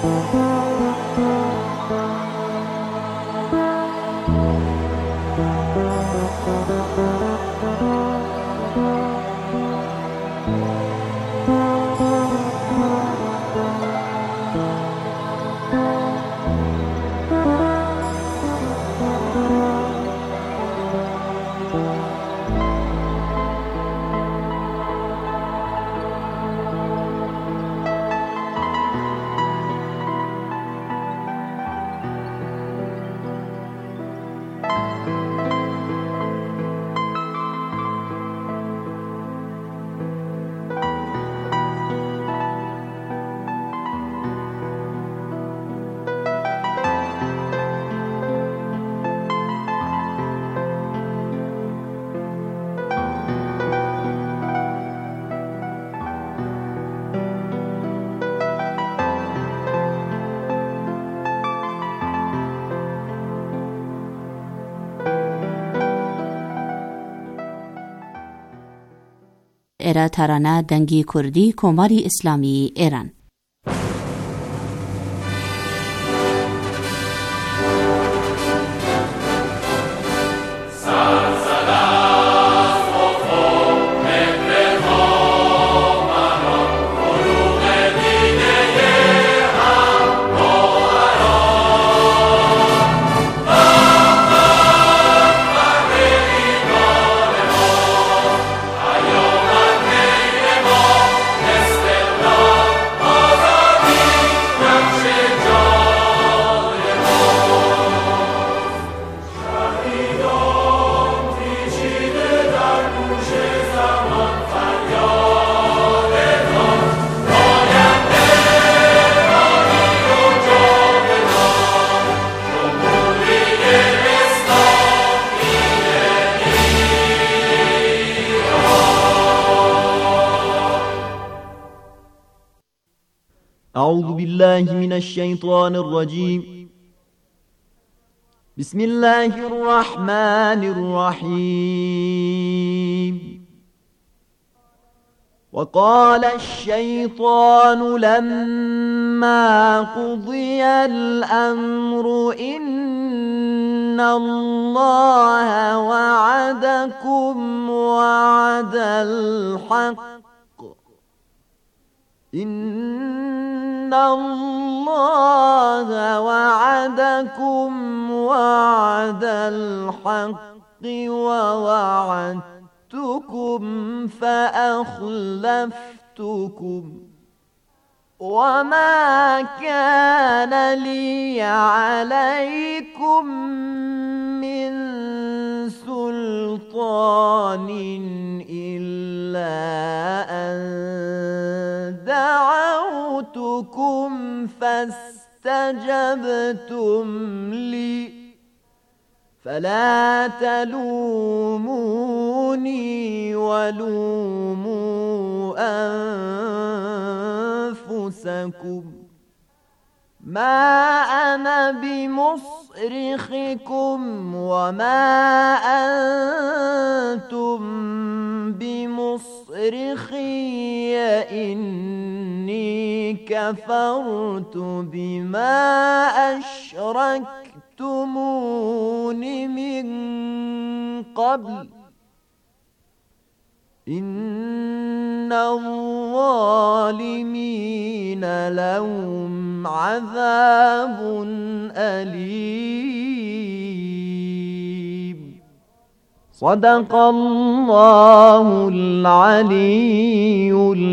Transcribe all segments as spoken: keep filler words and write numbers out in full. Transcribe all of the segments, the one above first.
ئێرە تارانە دەنگی کوردی کۆماری ئیسلامی ئێران. أعوذ بالله من الشيطان الرجيم. بسم الله الرحمن الرحيم. وقال الشيطان لما قضي الأمر إن الله وعدكم وعد الحق إن الله وعدكم وعد الحق ووعدتكم فأخلفتكم وما كان لي عليكم من سلطان إلا أن دعوتكم فاستجبتم لي فلا تلوموني ولوموا أنفسكم ما أنا بمصرخكم وما أنتم بمصرخي إني كفرت بما أشركتمون من قبل إن الظالمين لهم عذاب أليم. صدق الله العلي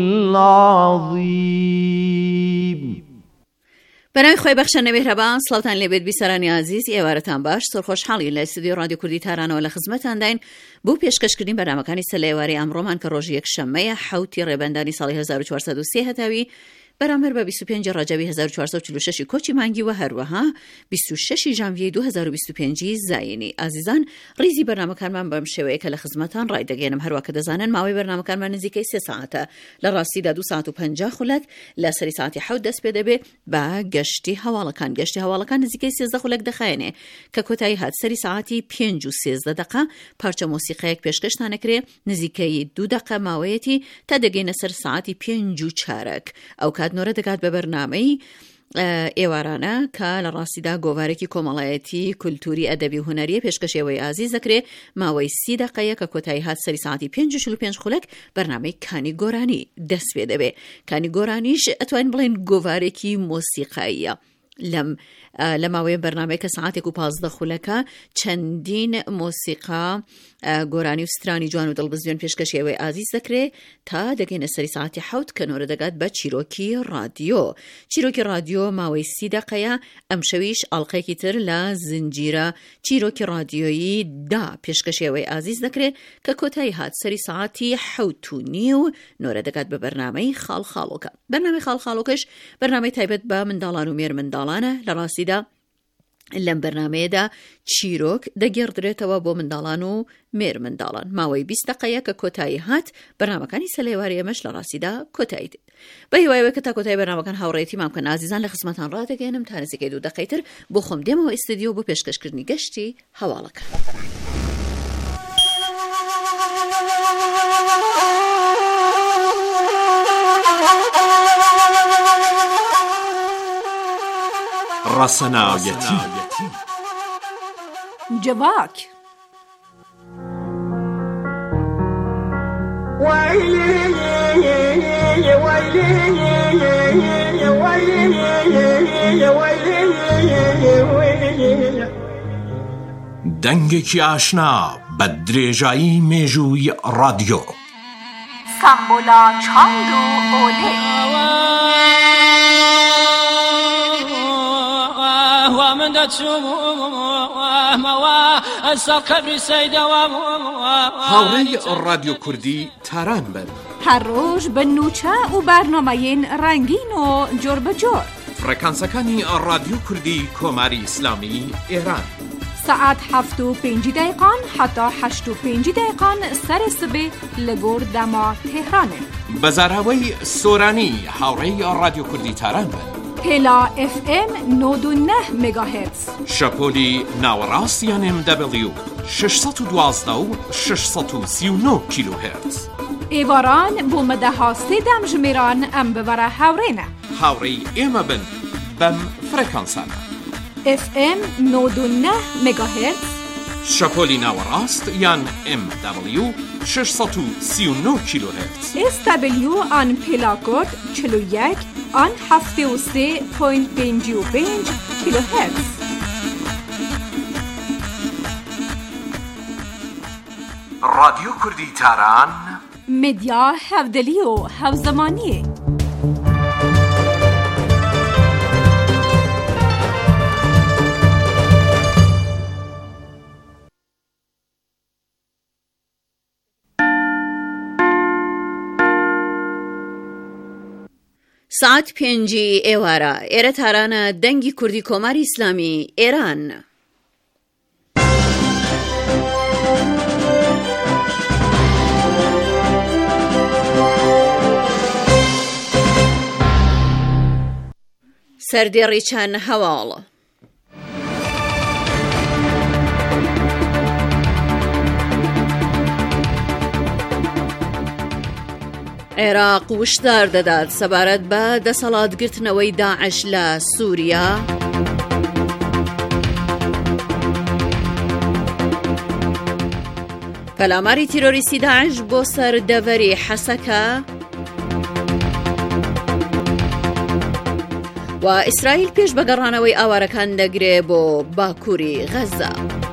العظيم. بەناوی خۆی بەخشەنە میهرەبان، سڵاوتان لێبێت بیسەرانی عزیز، ئێوارەتان باش، سەرخۆشحاڵی لە ئستودیۆ ڕادیۆ کوردی تارانەوە لە خزمەتان داین بۆ پێشکەشکردنی بەرنامەکانی سەلێواری ئەمڕۆمان کە ڕۆژی یەکشەممەیە حوتی ڕێبەندانی ساڵی هەزار و چوارسەد و سێ هەتاوی بەرامبەر بە بیست و پێنج ڕەجەبی هەزار و چوارسەد و چل و شەش کۆچی مانگی و هەروەها بیست و شەش ژانڤیەی دوو هەزار و بیست و پێنج زاینی. ئازیزان، ڕیزی بەرنامەکانمان بەم شێوەیە کە لە خزمەتان ڕای دەگەێنم، هەروە کە دەزانن ماوەی بەرنامەکانمان نزیکەی سێ ساعتە، لە ڕاستیدا دوو ساعت و پەنجا خولەک لە سەری ساعتی حەوت دەست پێ دەبێ بە گەشتی هەواڵەکان. گەشتی هەواڵەکان نزیکەی سێزدە خولەک دەخایەنێ کە کۆتایی هات سەری ساعتی پێنج و سێزدە دەقە پارچە مۆسیقەیەک پێشکەشتانەکرێ نزیکەی دوو دەقە ماوەیەتی تا دەگەینە سەر ساعتی پێنج و چارەک. ئەو کاتنۆرە دەکات بە بەرنامەی ئێوارانە کە لە ڕاستیدا گۆڤارێکی کۆمەڵایەتی کولتوری ئەدەبی و هونەریە پێشکەشێوەی ئازیز دەکرێت ماوەی سی دقەیە کە کۆتایی هات سەری ساعتی پێنج و چل و پێنج خولەک بەرنامەی کانی گۆرانی دەست پێ دەبێت. کانی گۆرانیش ئەتوانین بڵێن گۆڤارێکی مۆسیقاییە. لەم لە ماوەیە بەرنامەیە کە ساعتێک و پازدە خولەکە چەندین مۆسیقا گۆرانی و سترانی جوان و دڵبزیۆن پێشکەشێوەی ئازیز دەکرێت تا دەگەینە سەری ساعتی حەوت کە نۆرە دەگات بە چیرۆکی رادیۆ. چیرۆکی رادیۆ ماوەی سی دقەیە. ئەم شەویش ئاڵلقەیەکی تر لە زنجیرە چیرۆکی رادیۆیی دا پێشکەشێوەی ئازیز دەکرێت کە کۆتایی هات سەری ساعتی حەوت و نیو نۆرە دەگات بە بەرنامەی خاڵخاڵۆکە. بەرنامەی خاڵخاڵۆکەش بەرنامەی تایبەت بە منداڵان و مێر منداڵانە. لە ڕاستیدا لەم بەرنامەیەدا چیرۆک دەگێڕدرێتەوە بۆ منداڵان و مێر منداڵان. ماوەی بیست دقەیە کە کۆتایی هات. بەرنامەکانی سەلێواری ئەمەش لە ڕاستیدا کۆتایی دێت. بە هیوایەوە کە تا کۆتایی بەرنامەکان هاوڕێتی مام کەن ئازیزان لە خزمەتان ڕادەگەێنم تا نزیکەی دوو دقەی تر بۆ خۆم دێمەوە ئیستودیۆ بۆ پێشکەشکردنی گەشتی هەواڵەکە. ڕەسەناویەتی جواک دەنگێکی ئاشنا بە درێژایی مێژووی رادیۆ. سامبۆلا چاند و ئۆلێ هاوڕێی رادیۆ کوردی تاران بن. هەر ڕۆژ بە نوچە و بەرنامەیەن ڕەنگین و جۆر بەجۆر. فڕێکانسەکانی رادیۆ کوردی کۆماری ئیسلامی ئێران ساعت هەفت و پێنج دقیقان حتا هەشت و پێنج دقیقان سەری سبێ لە گۆر دەما تێهرانێ. بەزاراوەی سۆرانی هاوڕێی رادیۆ کوردی تاران بن. هێلا ئف ئێم نۆد و نە مێگاهێرتز. شەپۆلی ناوەڕاست یان ئێم دەبلیو شەشسەد و دوازدە و شەشسەد و سی و نۆ کیلۆهێرتز. ئێواران بۆ مەدەها سێدەم ژمێران ئەم ببەرە هاوڕێنە. هاوڕێی ئێمە بن بەم فڕێکانسانە. ئف ئێم نۆد و نە مێگاهێرتز. شەپۆلی ناوەڕاست یان ئێم دەبلیو شەشسەد و سی و نۆ کیلۆهێرتز. ئێس دەبلیو ئان پێلاکۆد چل و یەک ئان هەفتێ و سێ پۆینت پێنج و پێنج کیلۆهێرتز. رادیۆ کوردی تاران مدیا هەودەلی و هەوزەمانیە. ساعت پێنجی ئێوارە. ئێرە تارانە دەنگی کوردی کۆماری ئیسلامی ئێران. سەردێڕی چەند هەواڵ. عێراق وشدار دەدات سەبارەت بە دەسەڵاتگرتنەوەی داعش لە سووریا. پەلاماری تیرۆریستی داعش بۆ سەردەڤەری حەسەکە. و ئیسرائیل پێش بەگەڕانەوەی ئاوارەکان دەگرێ بۆ باکووری غەزە.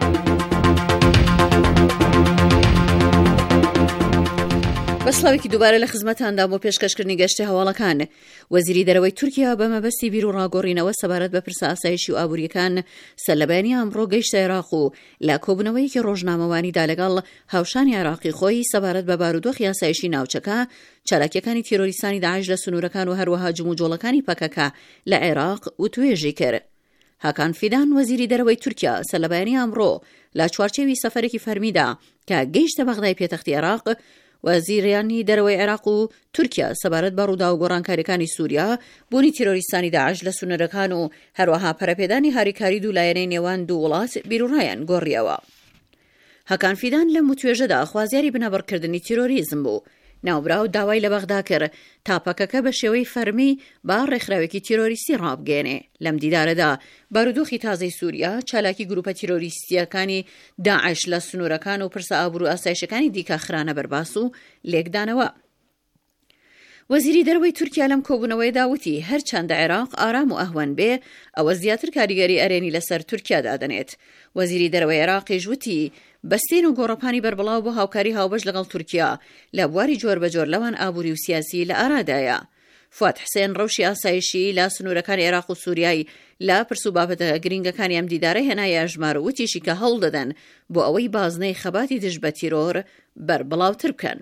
بەسڵاوێکی دووبارە لە خزمەتاندا بۆ پێشکەشکردنی گەشتی هەواڵەکان. وەزیری دەرەوەی تورکیا بە مەبەستی بیر و ڕاگۆڕینەوە سەبارەت بە پرسە ئاسایشی و ئابوووریەکان سەرلەبەیانی ئەمڕۆ گەیشتە عێراق و لە کۆبوونەوەیەکی ڕۆژنامەوانیدا لەگەڵ هاوشانی عێراقی خۆی سەبارەت بە بارودۆخی ئاسایشی ناوچەکە، چالاکیەکانی تیرۆریستانی داعش لە سنوورەکان و هەروەها جموجۆڵەکانی پەکەکە لە عێراق و توێژی کرد. هاکان فیدان وەزیری دەرەوەی تورکیا سەرلەبەیانی ئەمڕۆ لە چوارچێوی سەفەرێکی فەرمیدا کە گەیشتە بەغدای پێتەختی عێراق، وەزیریانی دەرەوەی عێراق و تورکیا سەبارەت بە ڕوودا و گۆڕانکاریەکانی سووریا، بوونی تیرۆریستانی داعش لە سنوورەکان و هەروەها پەرەپێدانی هاریکاری دوولایەنەی نێوان دوو وڵات بیرروڕایان گۆڕیەوە. هەکان فیدان لە متوێژەدا خوازیاری بنەبڕکردنی تیرۆریزم بوو ناوبراو داوای لە بەغدا کرد تاپەکەکە بە شێوەی فەرمی با ڕێکخراوێکی تیرۆریستی ڕابگەێنێ. لەم دیدارەدا بارودۆخی تازەی سووریا چالاکی گروپە تیرۆریستیەکانی داعش لە سنوورەکان و پرسە ئابوور و ئاسایشەکانی دیکە خرانە بەرباس و لێکدانەوە. وەزیری دەرەوەی تورکیا لەم کۆبوونەوەیدا وتی هەرچەندە عێراق ئارام و ئەهوەن بێ ئەوە زیاتر کاریگەری ئەرێنی لەسەر تورکیادا دەنێت. وەزیری دەرەوەی عێراقیش وتی بەستین و گۆڕەپانی بەربڵاو بۆ هاوکاری هاوبەش لەگەڵ تورکیا لە بواری جۆر بەجۆر لەوان ئابووری و سیاسی لە ئارادایە. فواد حسێن ڕەوشی ئاسایشی لە سنوورەکانی عێراق و سووریای لە پرس و بابەتە گرنگەکانی ئەم دیدارە هێنایە ژمارە وتیشی کە هەوڵ دەدەن بۆ ئەوەی بازنەی خەباتی دژ بە تیرۆر بەربڵاوتر بکەن.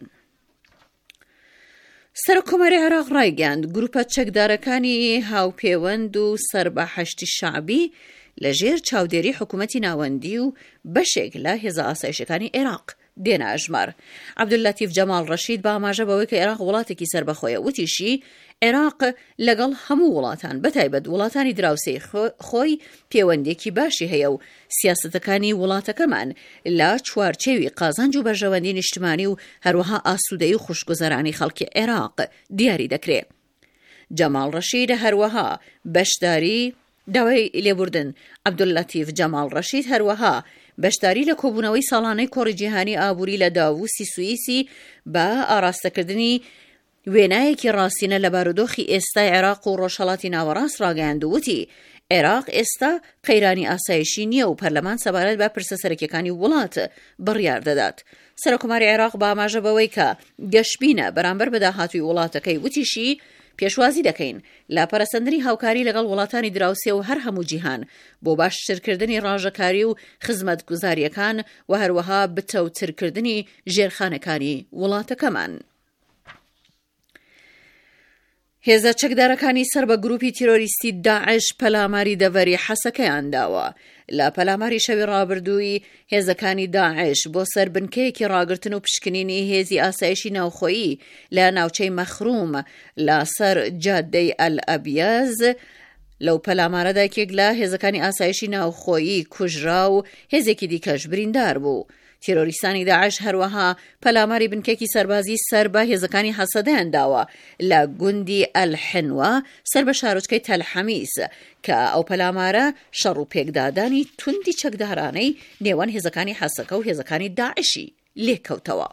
سەرۆکۆماری عێراق ڕایگەاند گروپە چەکدارەکانی هاوپەیوەند و سەربەحەشتی شەعبی لەژێر چاودێری حکوومەتی ناوەندی و بەشێک لە هێزە ئاسایشەکانی عێراق دێنە ئەژمار. عەبدولەتیف جەمال ڕەشید با ئاماژە بەوەی کە عێراق وڵاتێکی سەربەخۆیە وتیشی عێراق لەگەڵ هەموو وڵاتان بەتایبەت وڵاتانی دراوسەی خۆی پەیوەندێکی باشی هەیە و سیاسەتەکانی وڵاتەکەمان لە چوارچێوی قازانج و بەرژەوەندی نیشتمانی و هەروەها ئاسوودەیی و خوشگوزەرانی خەڵکی عێراق دیاری دەکرێت. جەمال ڕەشید هەروەها بەشداری داوای لێبوردن. عەبدولەتیف جەمال ڕەشید هەروەها بەشداری لە کۆبوونەوەی ساڵانەی کۆڕی جیهانی ئابووری لە داووسی سوئیسی بە ئاراستەکردنی وێنایەکی ڕاستینە لە بارودۆخی ئێستای عێراق و ڕۆژهەڵاتی ناوەڕاست ڕاگەیاند و وتی عێراق ئێستا قەیرانی ئاسایشی نییە و پەرلەمان سەبارەت بە پرسە سەرەکیەکانی وڵات بڕیار دەدات. سەرۆکۆماری عێراق با ئاماژە بەوەی کە گەشتبینە بەرامبەر بە داهاتووی وڵاتەکەی وتیشی پێشوازی دەکەین لە پەرەسەندنی هاوکاری لەگەڵ وڵاتانی دراوسێ و هەر هەموو جیهان بۆ باشترکردنی ڕاژەکاری و خزمەتگوزاریەکان و هەروەها بتەوترکردنی ژێرخانەکانی وڵاتەکەمان. هێزە چەکدارەکانی سەر بە گروپی تیرۆریستی داعش پەلاماری دەڤەری حەسەکەیان داوە. لە پەلاماری شەوی ڕابردووی هێزەکانی داعش بۆ سەر بنکەیەکی ڕاگرتن و پشکنینی هێزی ئاسایشی ناوخۆیی لە ناوچەی مەخروم لە سەر جادەی ئەلئەبیەز لەو پەلامارەدا یەکێک لە هێزەکانی ئاسایشی ناوخۆیی کوژرا و هێزێکی دیکەش بریندار بوو. تیرۆریستانی داعش هەروەها پەلاماری بنکێکی سەربازی سەر بە هێزەکانی حەسەدەیان داوە لە گوندی ئەلحنوە سەر بە شارۆچکەی تەلحەمیس کە ئەو پەلامارە شەڕ و پێکدادانی توندی چەکدارانەی نێوان هێزەکانی حەسەکە و هێزەکانی داعشی لێککەوتەوە.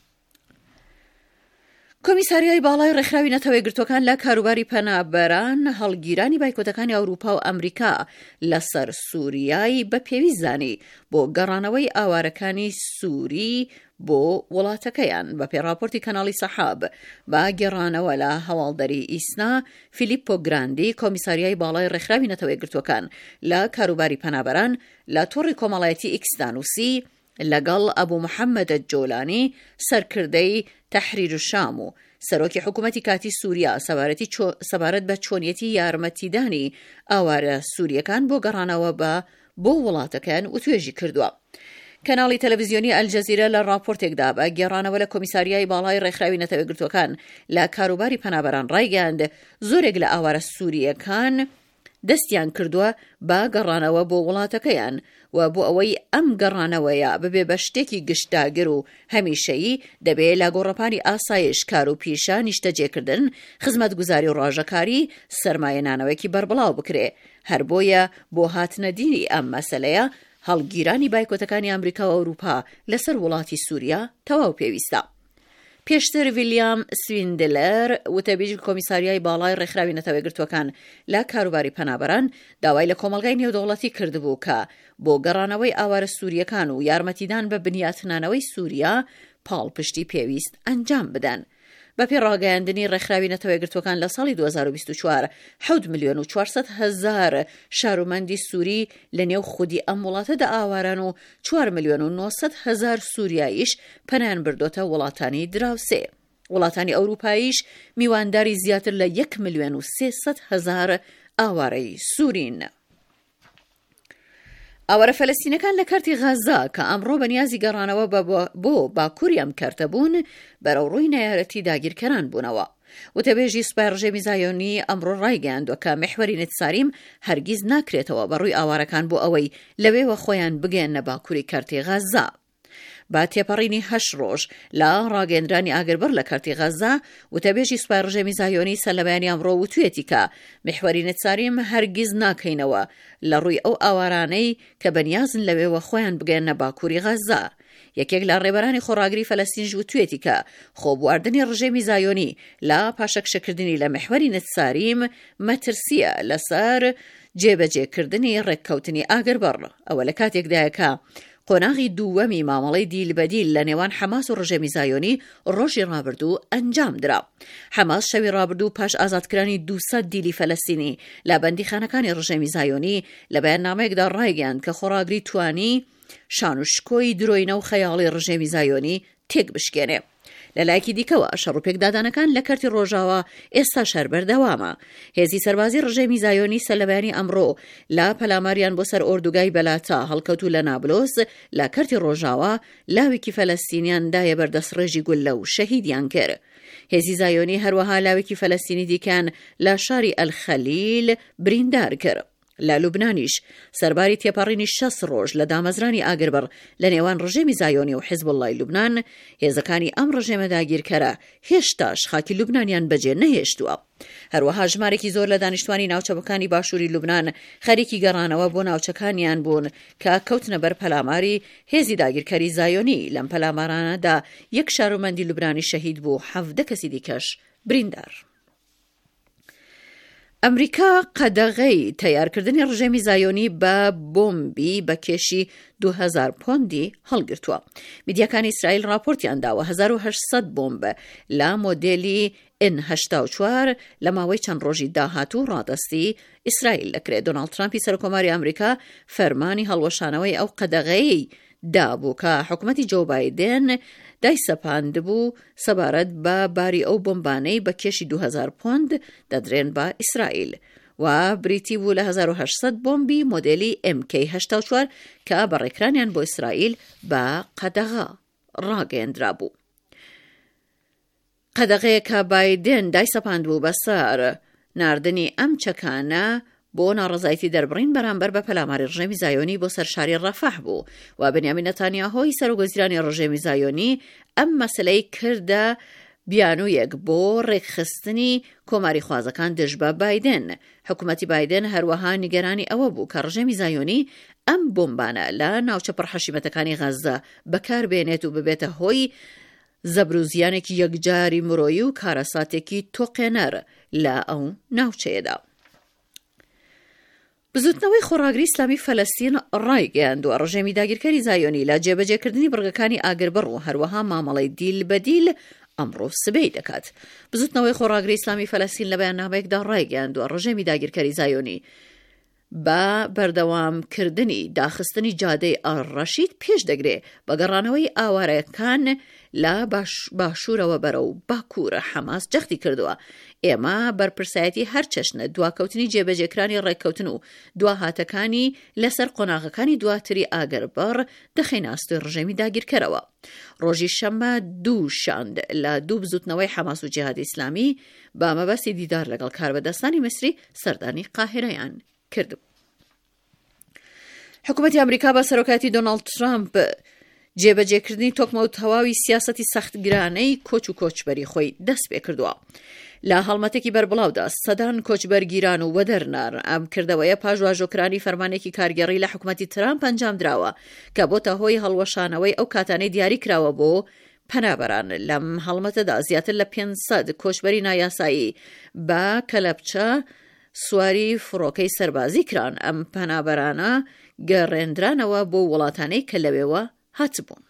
کۆمیساریای باڵای ڕێکخراوی نەتەوە یەکگرتووەکان لە کاروباری پەنابەران هەڵگیرانی بایکۆتەکانی ئەوروپا و ئەمریکا لەسەر سووریای بە پێویست زانی بۆ گەڕانەوەی ئاوارەکانی سووری بۆ وڵاتەکەیان. بە پێڕاپۆرتی کەناڵی سەحاب با گەڕانەوە لە هەواڵدەری ئیسنا فیلیپۆ گراندی کۆمیساریای باڵای ڕێکخراوی نەتەوە یەکگرتووەکان لە کاروباری پەنابەران لە تۆڕی کۆمەڵایەتی ئیکسدانوسی لەگەڵ ئەبوو محەممەدە جۆلانی سەرکردەی تەحریر و شام و سەرۆکی حکوومەتی کاتی سووریا سەبارەت بە چۆنیەتی یارمەتیدانی ئاوارە سووریەکان بۆ گەڕانەوە بە بۆ وڵاتەکان و توێژی کردووە. کەناڵی تەلەڤیزیۆنی ئەلجەزیرە لە راپۆرتێکدا بە گێڕانەوە لە کۆمیساریای باڵای ڕێکخراوی نەتەوە یەکگرتووەکان لە کاروباری پەنابەران ڕایگەاند زۆرێک لە ئاوارە سووریەکان دەستیان کردووە بە گەڕانەوە بۆ وڵاتەکەیان و بۆ ئەوەی ئەم گەڕانەوەیە ببێ بە شتێکی گشتاگر و هەمیشەیی دەبێت لە گۆڕەپانی ئاسایش کار و پیشە نیشتەجێکردن خزمەتگوزاری و ڕاژەکاری سەرمایەنانەوەیەکی بەربڵاو بکرێ. هەر بۆیە بۆ هاتنەدیری ئەم مەسەلەیە هەڵگیرانی بایکۆتەکانی ئەمریکا و ئەوروپا لەسەر وڵاتی سووریا تەواو پێویستە. پێشتر ویلیام سویندلەر وتەبیژی کۆمیساریای باڵای ڕێکخراوی نەتەوە یەکگرتووەکان لە کاروباری پەنابەران داوای لە کۆمەلگای نێودەوڵەتی کردبوو کە بۆ گەڕانەوەی ئاوارە سووریەکان و یارمەتیدان بە بنیاتنانەوەی سووریا پاڵپشتی پێویست ئەنجام بدەن. بە پێڕاگەیاندنی ڕێکخراوی نەتەوە یەکگرتووەکان لە ساڵی دوو هەزار و بیست و چوار حەوت ملیۆن و چوارسەد هەزار شارومەندی سووری لە نێو خودی ئەم وڵاتەدا ئاواران و چوار ملیۆن و نۆسەد هەزار سووریاییش پەنایان بردۆتە وڵاتانی دراوسێ. وڵاتانی ئەوروپاییش میوانداری زیاتر لە یەک ملیۆن و سێسەد هەزار ئاوارەی سوورین. ئاوارە فەلەستینەکان لە کارتی غازا کە ئەمڕۆ بەنیازی گەڕانەوە بۆ باکووری ئەم کارتە بوون بەرەو ڕووی نایەرەتی داگیرکەران بوونەوە. وتەبێژی سوپای ڕژێمی زایۆنی ئەمڕۆ ڕایگەیاندووە کە محوەری نێتساریم هەرگیز ناکرێتەوە بەڕووی ئاوارەکان بۆ ئەوەی لەوێوە خۆیان بگەێنە باکووری کارتی غازا. با تێپەڕینی هەشت ڕۆژ لە ڕاگەیەندرانی ئاگربڕ لە کەرتی غەزا وتەبێژی سوپای ڕژێمی زایۆنی سەر لە بەیانی ئەمڕۆ وتوێتی کە میحوەری نەتساریم هەرگیز ناکەینەوە لە ڕووی ئەو ئاوارانەی کە بەنیازن لەوێوە خۆیان بگەێنە باکووری غەزا. یەکێک لە ڕێبەرانی خۆڕاگری فەلەستینش وتوێتی کە خۆبواردنی ڕژێمی زایۆنی لە پاشەکشەکردنی لە میحوەری نەتساریم مەترسیە لەسەر جێبەجێکردنی ڕێککەوتنی ئاگربڕ. ئەوە لە کاتێکدایە کە قۆناغی دووەمی مامەڵەی دیلبەدیل لە نێوان حەماس و ڕژێمی زایۆنی ڕۆژی ڕابردوو ئەنجام درا. حەماس شەوی ڕابردوو پاش ئازادکرانی دووسەد دیلی فەلەستینی لە بەندیخانەکانی ڕژێمی زایۆنی لە بەیاننامەیەکدا ڕایگەیاند کە خۆڕاگری توانی شانوشکۆی درۆینە و خەیاڵی ڕژێمی زایۆنی تێک بشکێنێ. لە لایەکی دیکەوە شەڕوپێکدادانەکان لە کەرتی ڕۆژاوە ئێستا شەر بەردەوامە. هێزی سەربازی ڕژێمی زایۆنی سەلەبەیانی ئەمڕۆ لە پەلاماریان بۆ سەر ئۆردوگای بەلاتا هەڵکەوتو لە نابلۆس لە کەرتی ڕۆژاوە لاوێکی فەلەستینیان دایە بەردەسڕێژی گول لە و شەهیدیان کرد. هێزی زایۆنی هەروەها لاوێکی فەلەستینی دیکان لە شاری ئەلخەلیل بریندار کرد. لە لوبنانیش سەرباری تێپەڕینی شەست ڕۆژ لە دامەزرانی ئاگربڕ لە نێوان ڕژێمی زایۆنی و حیزبوڵڵای لوبنان هێزەکانی ئەم ڕژێمە داگیرکەرە هێشتاش خاکی لوبنانیان بەجێ نەهێشتووە. هەروەها ژمارێکی زۆر لە دانیشتوانی ناوچەکانی باشووری لوبنان خەریکی گەڕانەوە بۆ ناوچەکانیان بوون کە کەوتنە بەر پەلاماری هێزی داگیرکەری زایۆنی. لەم پەلامارانەدا یەک شارۆمەندی لوبنانی شەهید بوو، حەڤدە کەسی دیکەش بریندار. ئەمریکا قەدەغەی تەیارکردنی ڕژێمی زایۆنی بە بۆمبی بە کێشی دو هەزار پۆندی هەڵگرتووە. میدیاکانی ئیسرائیل راپۆرتیان داوە هەزار و هەشت سەد بۆمب لە مۆدێلی ئێن هەشتا و چوار لە ماوەی چەند ڕۆژی داهاتوو ڕادەستی ئیسرائیل دەکرێت. دۆناڵد ترامپی سەرکۆماری ئەمریکا فەرمانی هەڵوەشانەوەی ئەو قەدەغەی دابوو کە حکوومەتی جۆ بایدن دایسەپاند بوو سەبارەت بە باری ئەو بۆمبانەی بە کێشی دو هەزار پۆند دەدرێن بە ئیسرائیل و بریتی بوو لە هەزار و هەشت سەد بۆمبی مۆدێلی ئێم کێی هەشتا و چوار کە بەڕێکرانیان بۆ ئیسرائیل بە قەدەغا ڕاگەیەندرا بوو. قەدەغەیە کە بایدن دایسەپاند بوو بەسەر ناردنی ئەم چەکانە بۆ ناڕزایەتی دەربڕین بەرامبەر بە پەلاماری ڕژێمی زایۆنی بۆ سەر شاری ڕەفەح بوو و بنیامین نەتانیاهۆی سەرۆکوەزیرانی ڕژێمی زایۆنی ئەم مەسلەی کردە بیانوویەک بۆ ڕێکخستنی کۆماری خوازەکان دژ بە بایدن. حکوومەتی بایدن هەروەها نیگەرانی ئەوە بوو کە ڕژێمی زایۆنی ئەم بۆمبانە لە ناوچە پڕحەشیمەتەکانی غەزە بەکاربێنێت و ببێتە هۆی زەبروزیانێکی یەکجاری مرۆیی و کارەساتێکی تۆقێنەر لە ئەو ناوچەیەدا. بزوتنەوەی خۆڕاگری ئیسلامی فەلەستین ڕایگەیاندووە ڕژێمی داگیرکەری زایۆنی لە جێبەجێکردنی بڕگەکانی ئاگربڕ و هەروەها مامەڵەی دیل بەدیل ئەمڕۆ سبەی دەکات. بزوتنەوەی خۆڕاگری ئیسلامی فەلەستین لە بەیاننامەیەکدا ڕایگەیاندووە ڕژێمی داگیرکەری زایۆنی بە بەردەوامکردنی داخستنی جادەی ئاڕەشید پێش دەگرێ بە گەڕانەوەی ئاوارەکان لە باشوورەوە بەرەو باکوورە. حەماس جەختی کردووە ئێمە بەرپرسایەتی هەر چەشنە دواکەوتنی جێبەجێکرانی ڕێککەوتن و دواهاتەکانی لەسەر قۆناغەکانی دواتری ئاگربڕ دەخەینە ئاستۆی ڕژێمی داگیرکەرەوە. ڕۆژی شەمە دوو شاند لە دوو بزوتنەوەی حەماس و جیهادی ئیسلامی بە مەبەستی دیدار لەگەڵ کاربەدەستانی میسری سەردانی قاهرەیان کردو. حکوومەتی ئەمریکا بە سەرۆکاتی دۆناڵد ترامپ جێبەجێکردنی تۆکمە و تەواوی سیاسەتی سەختگرانەی کۆچ و کۆچبەری خۆی دەست پێ کردووە. لە هەڵمەتێکی بەربڵاودا سەدان کۆچبەرگیران و وەدەرنار ئەم کردەوەیە پاژواژۆکرانی فەرمانێکی کارگەڕی لە حکوومەتی ترامپ ئەنجام درراوە کە بۆتە هۆی هەڵوەشانەوەی ئەو کاتانەی دیاری کراوە بۆ پەنابەران. لەم هەڵمەتەدا زیاتر لە پێنج سەد کۆچبەری نایاسایی بە کەلەپچە سواری فڕۆکەی سەربازی کران. ئەم پەنابەرانە گەڕێندرانەوە بۆ وڵاتانەی کە لەوێوە هاتبوون.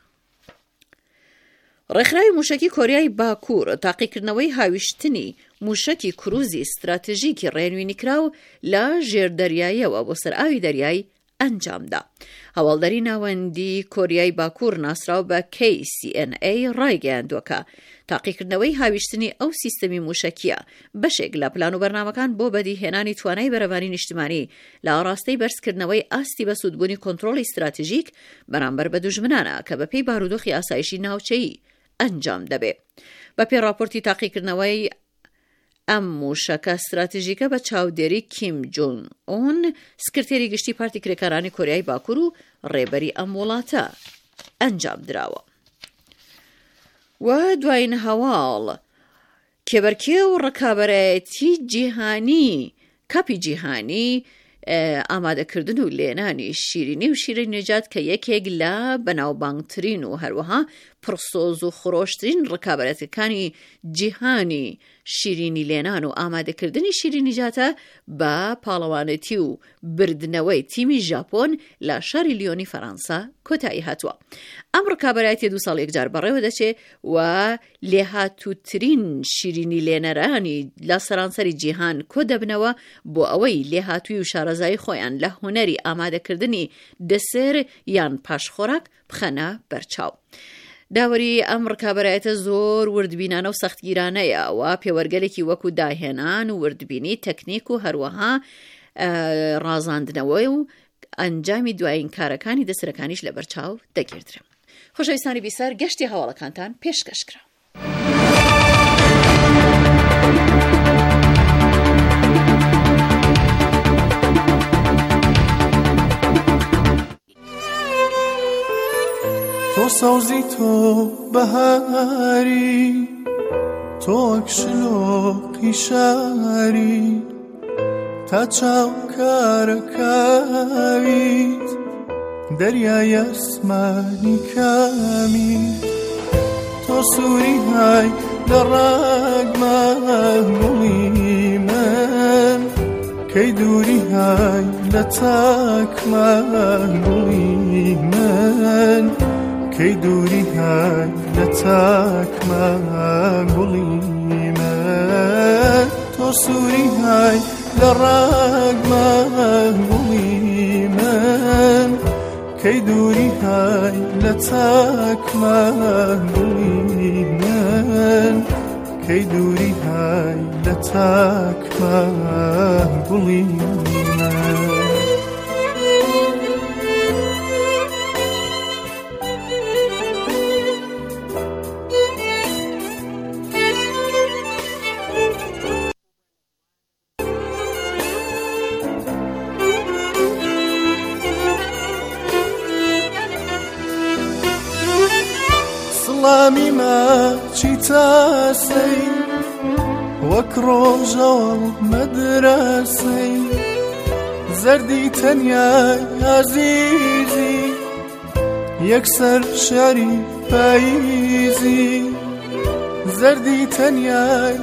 ڕێکخراوی موشکی کۆریای باکوور تاقیکردنەوەی هاویشتنی موشکی کروزی استراتژیکی ڕێنوینی کراو لە ژێردەریاییەوە بۆ سەر ئاوی دەریای ئەنجامدا. هەواڵدەری ناوەندی کۆریای باکوور ناسراو بە کی سی ئێن ئەی ڕایگەیاندووە کە تاقیکردنەوەی هاویشتنی ئەو سیستەمی موشکیە بەشێک لە پلان و بەرنامەکان بۆ بەدیهێنانی توانای بەرەوانی نیشتیمانی لە ئاڕاستەی بەرزکردنەوەی ئاستی بە سوودبوونی کۆنتڕۆڵی استراتیژیک بەرامبەر بە دوژمنانە کە بەپێی بارودۆخی ئاسایشی ناوچەیی ئەنجام دەبێت. بەپێی راپۆرتی تاقیکردنەوەی ئەم موشەکە استراتیژیکە بە چاودێری کیم جۆن ئۆن سکرتێری گشتی پارتی کرێکارانی کۆریای باکوور و ڕێبەری ئەم وڵاتە ئەنجام دراوە. و دوایین هەواڵ کێبەرکێ و ڕکابەرایەتی جیهانی کاپی جیهانی ئامادەکردن و لێنانی شیرینی و شیرین نێجات کە یەکێک لە بەناوبانگترین و هەروەها پرسۆز و خۆشترین ڕکابەرەتەکانی جیهانی شیرینی لێنان و ئامادەکردنی شیرین نێجاتە بە پاڵەوانەتی و بردنەوەی تیمی ژاپۆن لە شاری لیۆنی فەرەنسا کۆتایی هاتووە. ئەم ڕکابەرەتی دوو ساڵ یەکجار بەڕێوە دەچێت و لێهاتووترین شیرینی لێنەرانی لە سەرانسەری جیهان کۆ دەبنەوە بۆ ئەوەی لێهاتووی و شارەزایی خۆیان لە هونەری ئامادەکردنی دەسێر یان پاشخۆراک بخەنە بەرچاو. داوەری ئەم ڕکابەرایەتە زۆر وردبینانە و سەختگیرانەیە و پێوەرگەلێکی وەکو داهێنان و وردبینی تەکنیک و هەروەها ڕازاندنەوەی و ئەنجامی دوایین کارەکانی دەسەرەکانیش لە بەرچاو دەگیردرن. خۆشەویستانی بیسەر، گەشتی هەواڵەکانتان پێشکەشکرا. تۆ سەوزی تۆ بەهاری، تۆ ئەکشلۆقی شاری، تا چاوکارەکاویت دەریای ئەسمانی کامیت. تۆ سووری های لە ڕاگمان گوڵی من، کەی دووری های لە تاکمان گوڵی من، کەی دووری های لە تاکمان گوڵی من. تۆ سووری های لە ڕاگمان گوڵی من، کەی دووری های لە تاکمان گوڵی من، کەی دووری های لە تاکمان گوڵی من. سڵامی ماچی تاسەی وەک ڕۆژەوە مەدرەسەی، زەردی تەنیای عەزیزی یەکسەر شاری پاییزی، زەردی تەنیای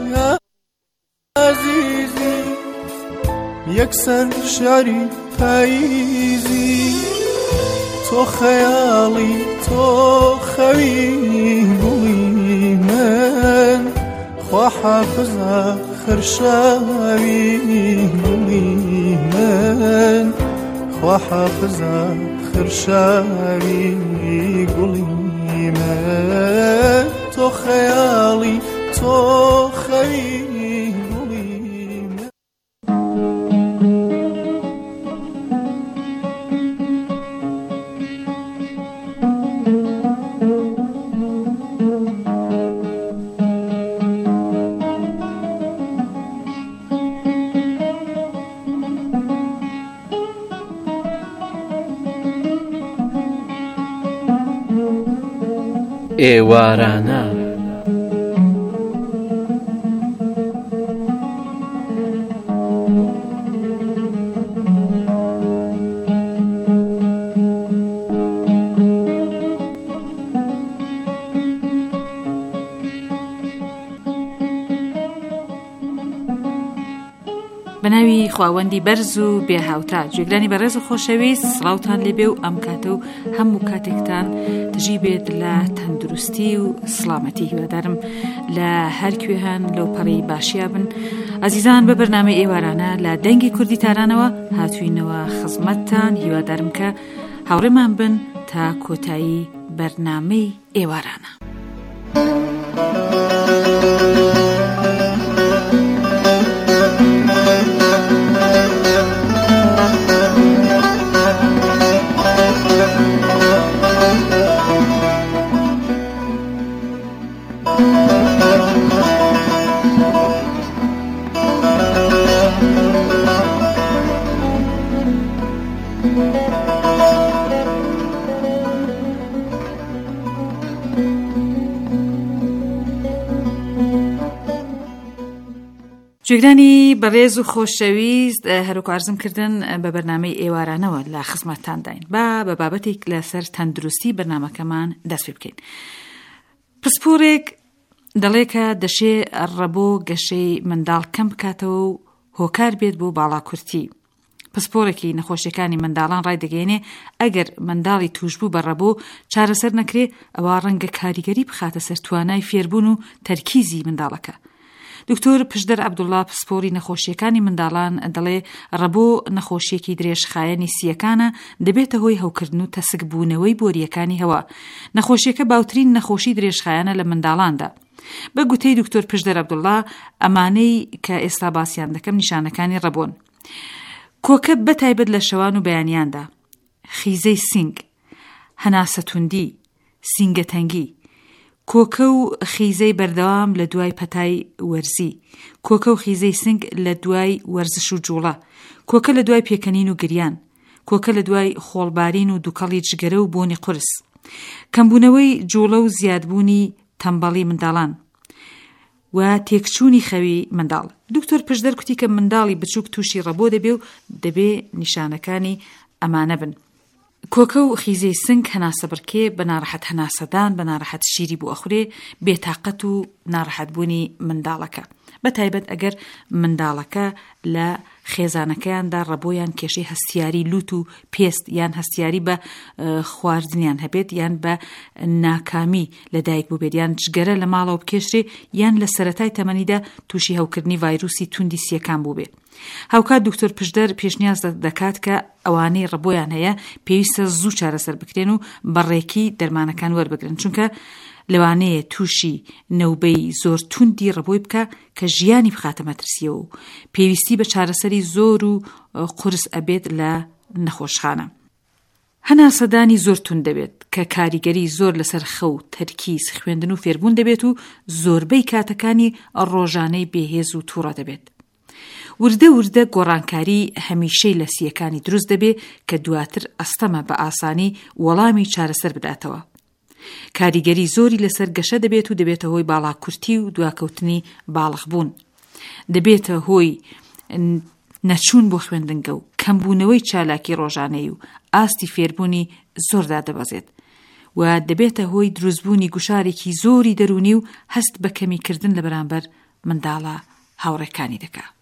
عەزیزی یەکسەر شاری پاییزی. تۆ خەیاڵی تۆ خەوی گوڵی من، خوا حافظە خرشاوی گوڵی من، خوا حافظە خرشاوی گوڵی من. تۆ خەیاڵی تۆ خەوی ئێوارانە. بەناوی خواوەندی بەرز و بێهاوتا گوێگرانی بەڕێز و خۆشەویست، سڵاوتان لێبێ و ئەم کاتە و هەموو کاتێکتان تژی بێت لە تەندروستی و سڵامەتی. هیوادارم لە هەرکوێهان لەو پەڕی باشیا بن. ئازیزان، بە بەرنامەی ئێوارانە لە دەنگی کوردی تارانەوە هاتووینەوە خزمەتتان. هیوادارم کە هاوڕێمان بن تا کۆتایی بەرنامەی ئێوارانە. جێگرانی بەڕێز و خۆشەویست، هەروکو عەرزم کردن بە بەرنامەی ئێوارانەوە لە خزمەتتانداین با بە بابەتێک لەسەر تەندروستی بەرنامەکەمان دەست پێ بکەین. پسپۆرێک دەڵێ کە دەشێ ڕەبۆ گەشەی منداڵ کەم بکاتەوە و هۆکار بێت بۆ باڵاکورتی. پسپۆرێکی نەخۆشیەکانی منداڵان ڕای دەگەێنێ ئەگەر منداڵی توشبوو بە ڕەبۆ چارەسەر نەکرێ ئەوە ڕەنگە کاریگەری بخاتە سەر توانای فێربوون و تەرکیزی منداڵەکە. دکتۆر پشدەر عەبدوڵڵا پسپۆری نەخۆشیەکانی منداڵان دەڵێ ڕەبۆ نەخۆشیەکی درێژخایەنی سیەکانە دەبێتە هۆی هەوکردن و تەسکبوونەوەی بۆریەکانی هەوا. نەخۆشیەکە باوترین نەخۆشی درێژخایەنە لە منداڵاندا. بە گوتەی دکتۆر پشدەر عەبدوڵڵا ئەمانەی کە ئێستا باسییان دەکەم نیشانەکانی ڕەبۆن: کۆکە بەتایبەت لە شەوان و بەیانیاندا، خیزەی سینگ، هەناسەتوندی، سینگەتەنگی، کۆکە و خیزەی بەردەوام لە دوای پەتای وەرزی، کۆکە و خیزەی سنگ لە دوای وەرزش و جوڵە، کۆکە لە دوای پێکەنین و گریان، کۆکە لە دوای خۆڵبارین و دووکەڵی جگەرە و بۆنی قورس، کەمبوونەوەی جوڵە و زیادبوونی تەمبەڵی منداڵان و تێکچوونی خەوی منداڵ. دکتۆر پشدەر کوتی کە منداڵی بچووک تووشی ڕەبۆ دەبێ و دەبێ نیشانەکانی ئەمانە بن: کۆکە و خیزەی سنگ هەناسە بڕکێ، بە ناڕەحەت هەناسەدان، بە ناڕەحەت شیری بۆ ئەخورێ، بێتاقەت و ناڕەحەتبوونی منداڵەکە، بەتایبەت ئەگەر منداڵەکە لە خێزانەکەیاندا ڕەبۆیان کێشەی هەستیاری لوت و پێست یان هەستیاری بە خواردنیان هەبێت یان بە ناکامی لەدایک بوو بێت یان جگەرە لە ماڵەوە بکێشرێ یان لە سەرەتای تەمەنیدا تووشی هەوکردنی ڤایرۆسی توندی سیەکان بوو بێت. هاوکات دکتۆر پشدەر پێشنیاز دەکات کە ئەوانەی ڕەبۆیان هەیە پێویستە زوو چارەسەر بکرێن و بەڕێکی دەرمانەکان وەربگرن، چونکە لەوانەیە تووشی نەوبەی زۆر توندی ڕەبۆی بکە کە ژیانی بخاتە مەترسیەوە و پێویستی بە چارەسەری زۆر و قورس ئەبێت لە نەخۆشخانە. هەناسەدانی زۆر تون دەبێت کە کاریگەری زۆر لەسەر خەو، تەرکیز، خوێندن و فێربوون دەبێت و زۆربەی کاتەکانی ڕۆژانەی بێهێز و تووڕە دەبێت. وردە وردە گۆڕانکاری هەمیشەی لە سیەکانی دروست دەبێت کە دواتر ئەستەمە بە ئاسانی وەڵامی چارەسەر بداتەوە. کاریگەری زۆری لەسەر گەشە دەبێت و دەبێتە هۆی باڵاکورتی و دواکەوتنی باڵغ بوون. دەبێتە هۆی نەچوون بۆ خوێندنگە و کەمبوونەوەی چالاکی ڕۆژانەی و ئاستی فێربوونی زۆردا دەبەزێت و دەبێتە هۆی دروستبوونی گوشارێکی زۆری دەرونی و هەست بە کەمیکردن لە بەرامبەر منداڵە هاوڕێکانی دەکات.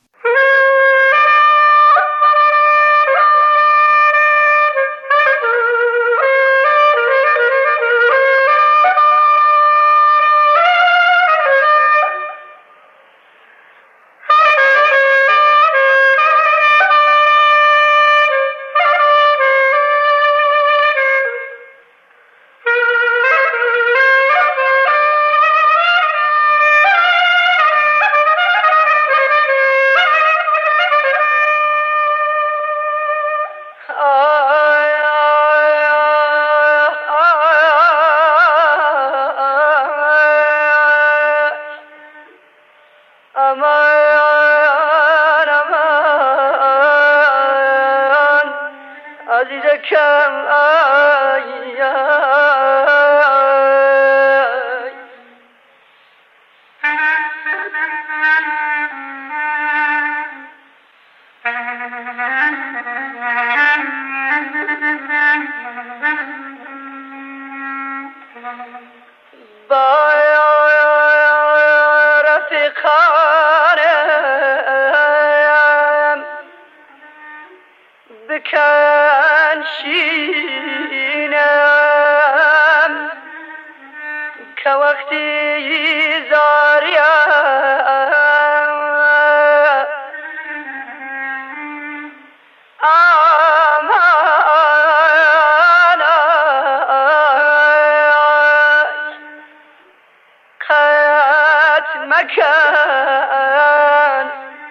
مكان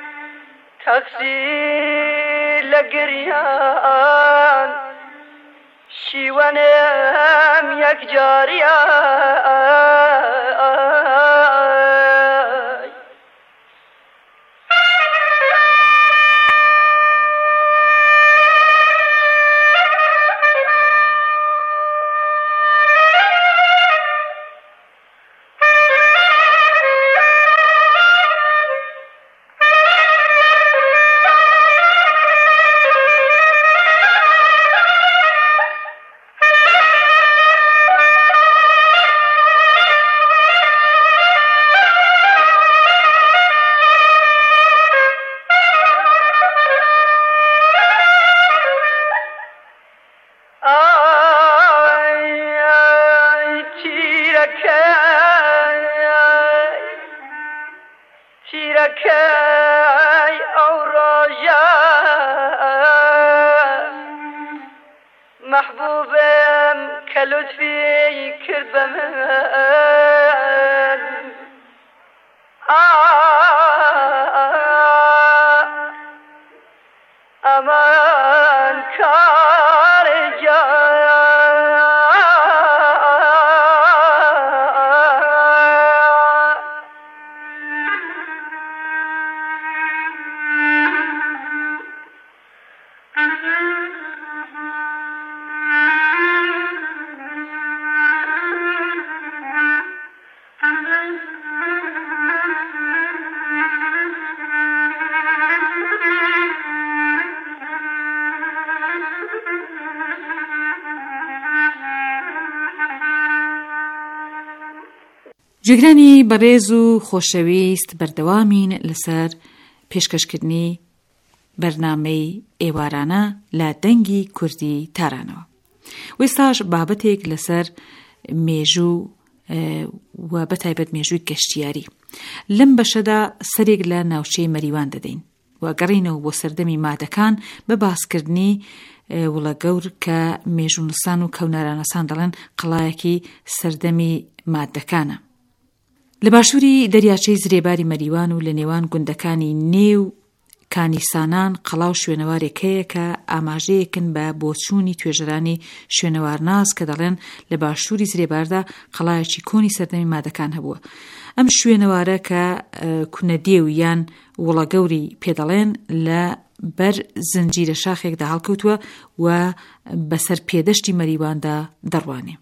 تغسيل لقريان شيوانم يكجاريان محبوبم که لطفی کرد به من امان کار جێگرانی بەڕێز و خۆشەویست بەردەوامین لەسەر پێشکەشکردنی بەرنامەی ئێوارانە لە دەنگی کوردی تارانەوە. وێستاش بابەتێک لەسەر مێژوو و بەتایبەت مێژووی گەشتیاری لەم بەشەدا سەرێک لە ناوچەی مەریوان دەدەین و گەڕینەوە بۆ سەردەمی مادەکان بە باسکردنی وڵەگەور کە مێژوونووسان و کەونارانەسان دەڵێن قەڵایەکی سەردەمی مادەکانە. لە باشووری دەریاچەی زرێباری مەریوان و لە نێوان گوندەکانی نێو کانیسانان قەڵا و شوێنەوارێک هەیە کە ئاماژەیەکن بە بۆچوونی توێژەرانی شوێنەوارناس کە دەڵێن لە باشووری زرێباردا قەڵایەکی کۆنی سەردەمی مادەکان هەبووە. ئەم شوێنەوارە کە کونەدێو یان وڵەگەوری پێدەڵێن لە بەر زنجیرە شاخێکدا هەڵکەوتووە و بەسەر پێدەشتی مەریواندا دەڕوانێ.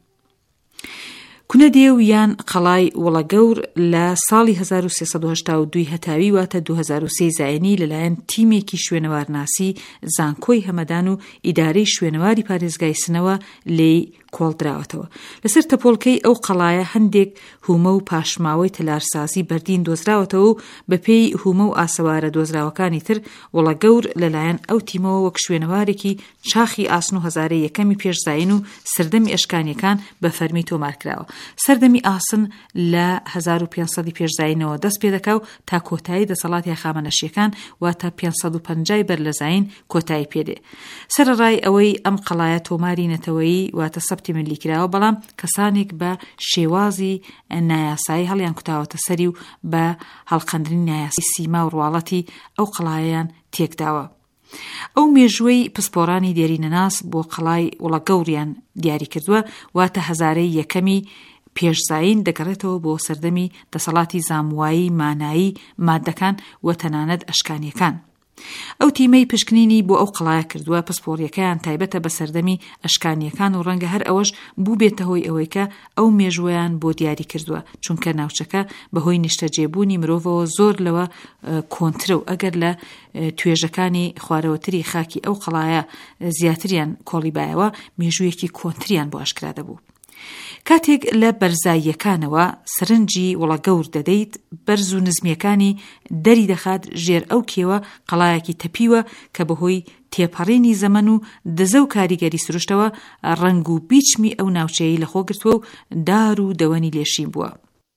کونەدێو یان قەڵای وڵەگەور لە ساڵی هەزار و سێسەد و هەشتا و دوو هەتاوی واتە دوو هەزار و سێ زاینی لەلایەن تیمێکی شوێنەوارناسی زانکۆی هەمەدان و ئیدارەی شوێنەواری پارێزگای سنەوە لێی کۆڵدراوەتەوە. لەسەر تەپۆڵکەی ئەو قەڵایە هەندێک هومە و پاشماوەی تەلارسازی بەردین دۆزراوەتەوە و بەپێی هومە و ئاسەوارە دۆزراوەکانی تر وڵەگەور لەلایەن ئەو تیمەوە وەک شوێنەوارێکی چاخی ئاسن و هەزارەی یەکەمی پێشزاین و سەردەمی ئەشکانیەکان بە فەرمی تۆمارکراوە. سەردەمی ئاسن لە هەزار و پێنج سەدی پێشزاینەوە دەست پێ دەکا و تا کۆتایی دەسەڵاتی هەخامنەشیەکان واتە پێنج سەد و پەنجای بەرلەزاین کۆتایی پێدێ. سەرەڕای ئەوەی ئەم قەڵایە تۆماری نەتەوەیی واتە سەبتی ملی کراوە، بەڵام کەسانێک بە شێوازی نایاسایی هەڵیان کوتاوەتە سەری و بە هەڵقەندنی نایاسی سیما و ڕواڵەتی ئەو قەڵایەیان تێکداوە. ئەو مێژووی پسپۆڕانی دیێرینەناس بۆ قەڵای وڵەگەوریان دیاری کردووە واتە هەزارەی یەکەمی پێشزاین دەگەڕێتەوە بۆ سەردەمی دەسەڵاتی زاموایی مانایی مادەکان و تەنانەت ئەشکانیەکان. ئەو تیمەی پشکنینی بۆ ئەو قەڵایە کردووە پسپۆڕیەکەیان تایبەتە بە سەردەمی ئەشکانیەکان و ڕەنگە هەر ئەوەش بوو بێتە هۆی ئەوەی کە ئەو مێژوەیان بۆ دیاری کردووە، چونکە ناوچەکە بەهۆی نیشتەجێبوونی مرۆڤەوە زۆر لەوە کۆنترە و ئەگەر لە توێژەکانی خوارەوەتری خاکی ئەو قەڵایە زیاتریان کۆڵیبایەوە مێژوویەکی کۆنتریان بۆ ئاشکرا دەبوو. کاتێک لە بەرزاییەکانەوە سەرنجی وڵەگەور دەدەیت، بەرز و نزمیەکانی دەری دەخات ژێر ئەو کێوە قەڵایەکی تەپیوە کە بەهۆی تێپەڕێنی زەمن و دزە و کاریگەری سروشتەوە ڕنگ و بیچمی ئەو ناوچەیە لەخۆ گرتووە و دار و دەوەنی لێشین بووە.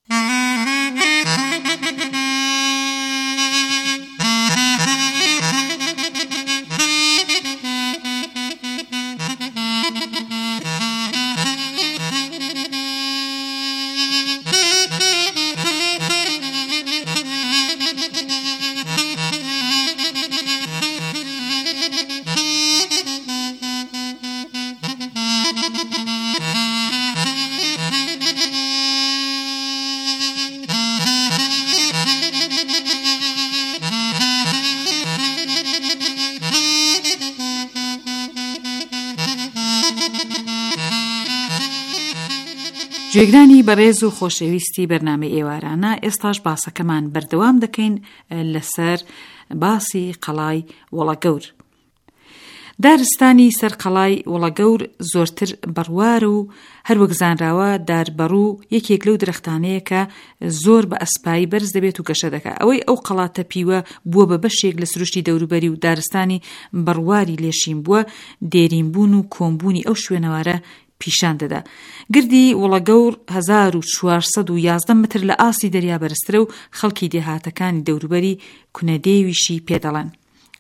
گوێگرانی بەڕێز و خۆشەویستی بەرنامەی ئێوارانە، ئێستاش باسەکەمان بەردەوام دەکەین لەسەر باسی قەڵای وڵەگەور. دارستانی سەر قەڵای وڵەگەور زۆرتر بەڕوار و هەروەک زانراوە داربەڕوو یەکێک لەو درەختانەیە کە زۆر بە ئەسپایی بەرز دەبێت و گەشە دەکات. ئەوەی ئەو قەڵا تەپیوە بووە بە بەشێک لە سروشتی دەوروبەری و دارستانی بەڕواری لێشین بووە، دێرینبوون و کۆمبوونی ئەو شوێنەوارە پیشان دەدا. گردی وڵەگەور هەزار و چوارسەد و یازدە متر لە ئاسی دەریا بەرزترە و خەڵکی دێهاتەکانی دەوروبەری کونەدێویشی پێدەڵێن.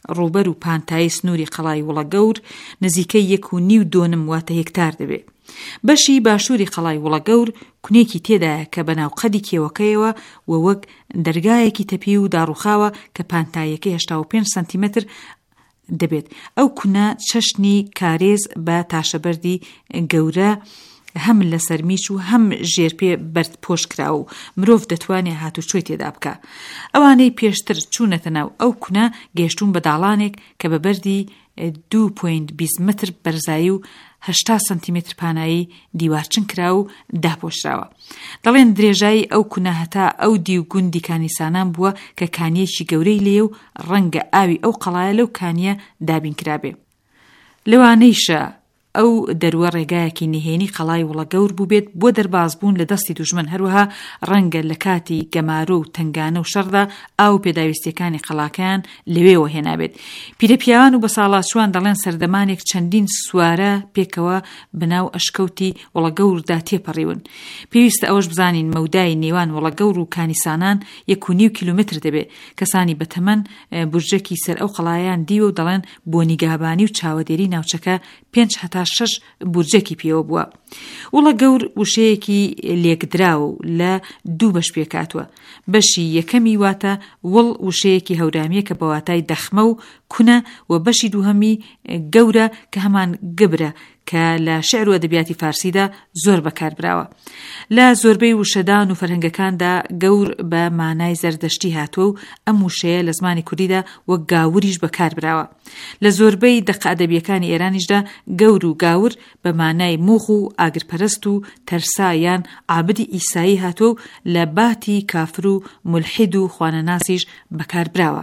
ڕوبەر و پانتایی سنووری قەڵای وڵەگەور نزیکەی یەک و نیو دۆنم واتە هێکتار دەبێت. بەشی باشووری قەڵای وڵەگەور کونێکی تێدایە کە بەناو قەدی کێوەکەیەوە و وەک دەرگایەکی تەپی و داڕوخاوە کە پانتاییەکەی هەشتا و پێنج سانتیمەتر دەبێت. ئەو کونە چەشنی کارێز بە تاشەبەردی گەورە هەم لەسەر میچ و هەم ژێرپێ بەرد پۆش کراوە و مرۆڤ دەتوانێت هاتوچۆی تێدا بکە. ئەوانەی پێشتر چوونەتە ناو ئەو کونە گەیشتون بە داڵانێک کە بە بەردی دوو پۆینت بیست متر بەرزایی و هەشتا سانتیمتر پانایی دیوارچن کرا و داپۆشراوە. دەڵێن درێژایی ئەو کونە هەتا ئەو دی و گوندی کانیسانان بووە کە کانیەکی گەورەی لێ و ڕەنگە ئاوی ئەو قەڵایە لەو کانیە دابین کرابێ. لەوانەیشە ئەو دەروە ڕێگایەکی نهێنی قەڵای وڵەگەور بوو بێت بۆ دەربازبوون لە دەستی دوژمن، هەروەها ڕەنگە لە کاتی گەمارۆ و تنگانە و شەڕدا ئاو پێداویستیەکانی قەڵاکەیان لەوێوە هێنابێت. پیرەپیاوان و بە ساڵاتچوان دەڵێن سەردەمانێک چەندین سوارە پێکەوە بەناو ئەشکەوتی وڵەگەوردا تێپەڕیون. پێویستە ئەوەش بزانین مەودای نێوان وڵەگەور و کانیسانان یەک و نیو کیلومتر دەبێت. کەسانی بەتەمەن بورجەکی سەر ئەو قەڵایان دیوە و دەڵێن بۆ نیگابانی و چاوەدێری ناوچەکە پێنج هەتا شەش بورجێکی پێوە بووە. وڵەگەور وشەیەکی لێکدراوە و لە دوو بەش پێکاتوە. بەشی یەکەمی واتە وڵ وشەیەکی هەورامیە کە بەواتای دەخمە و کونە و بەشی دووهەمی گەورە کە هەمان گبرە کە لە شێعر و ئەدەبیاتی فارسیدا زۆر بەکاربراوە. لە زۆربەی وشەدان و فەرهەنگەکاندا گەور بە مانای زەردەشتی هاتووە و ئەم وشەیە لە زمانی کوردیدا وەک گاوریش بەکاربراوە. لە زۆربەی دەقە ئەدەبیەکانی ئێرانیشدا گەور و گاور بە مانای موخ و ئاگرپەرست و تەرسا یان عابدی ئیسایی هاتووە و لە باتی کافر و مولحید و خوانەناسیش بەکاربراوە.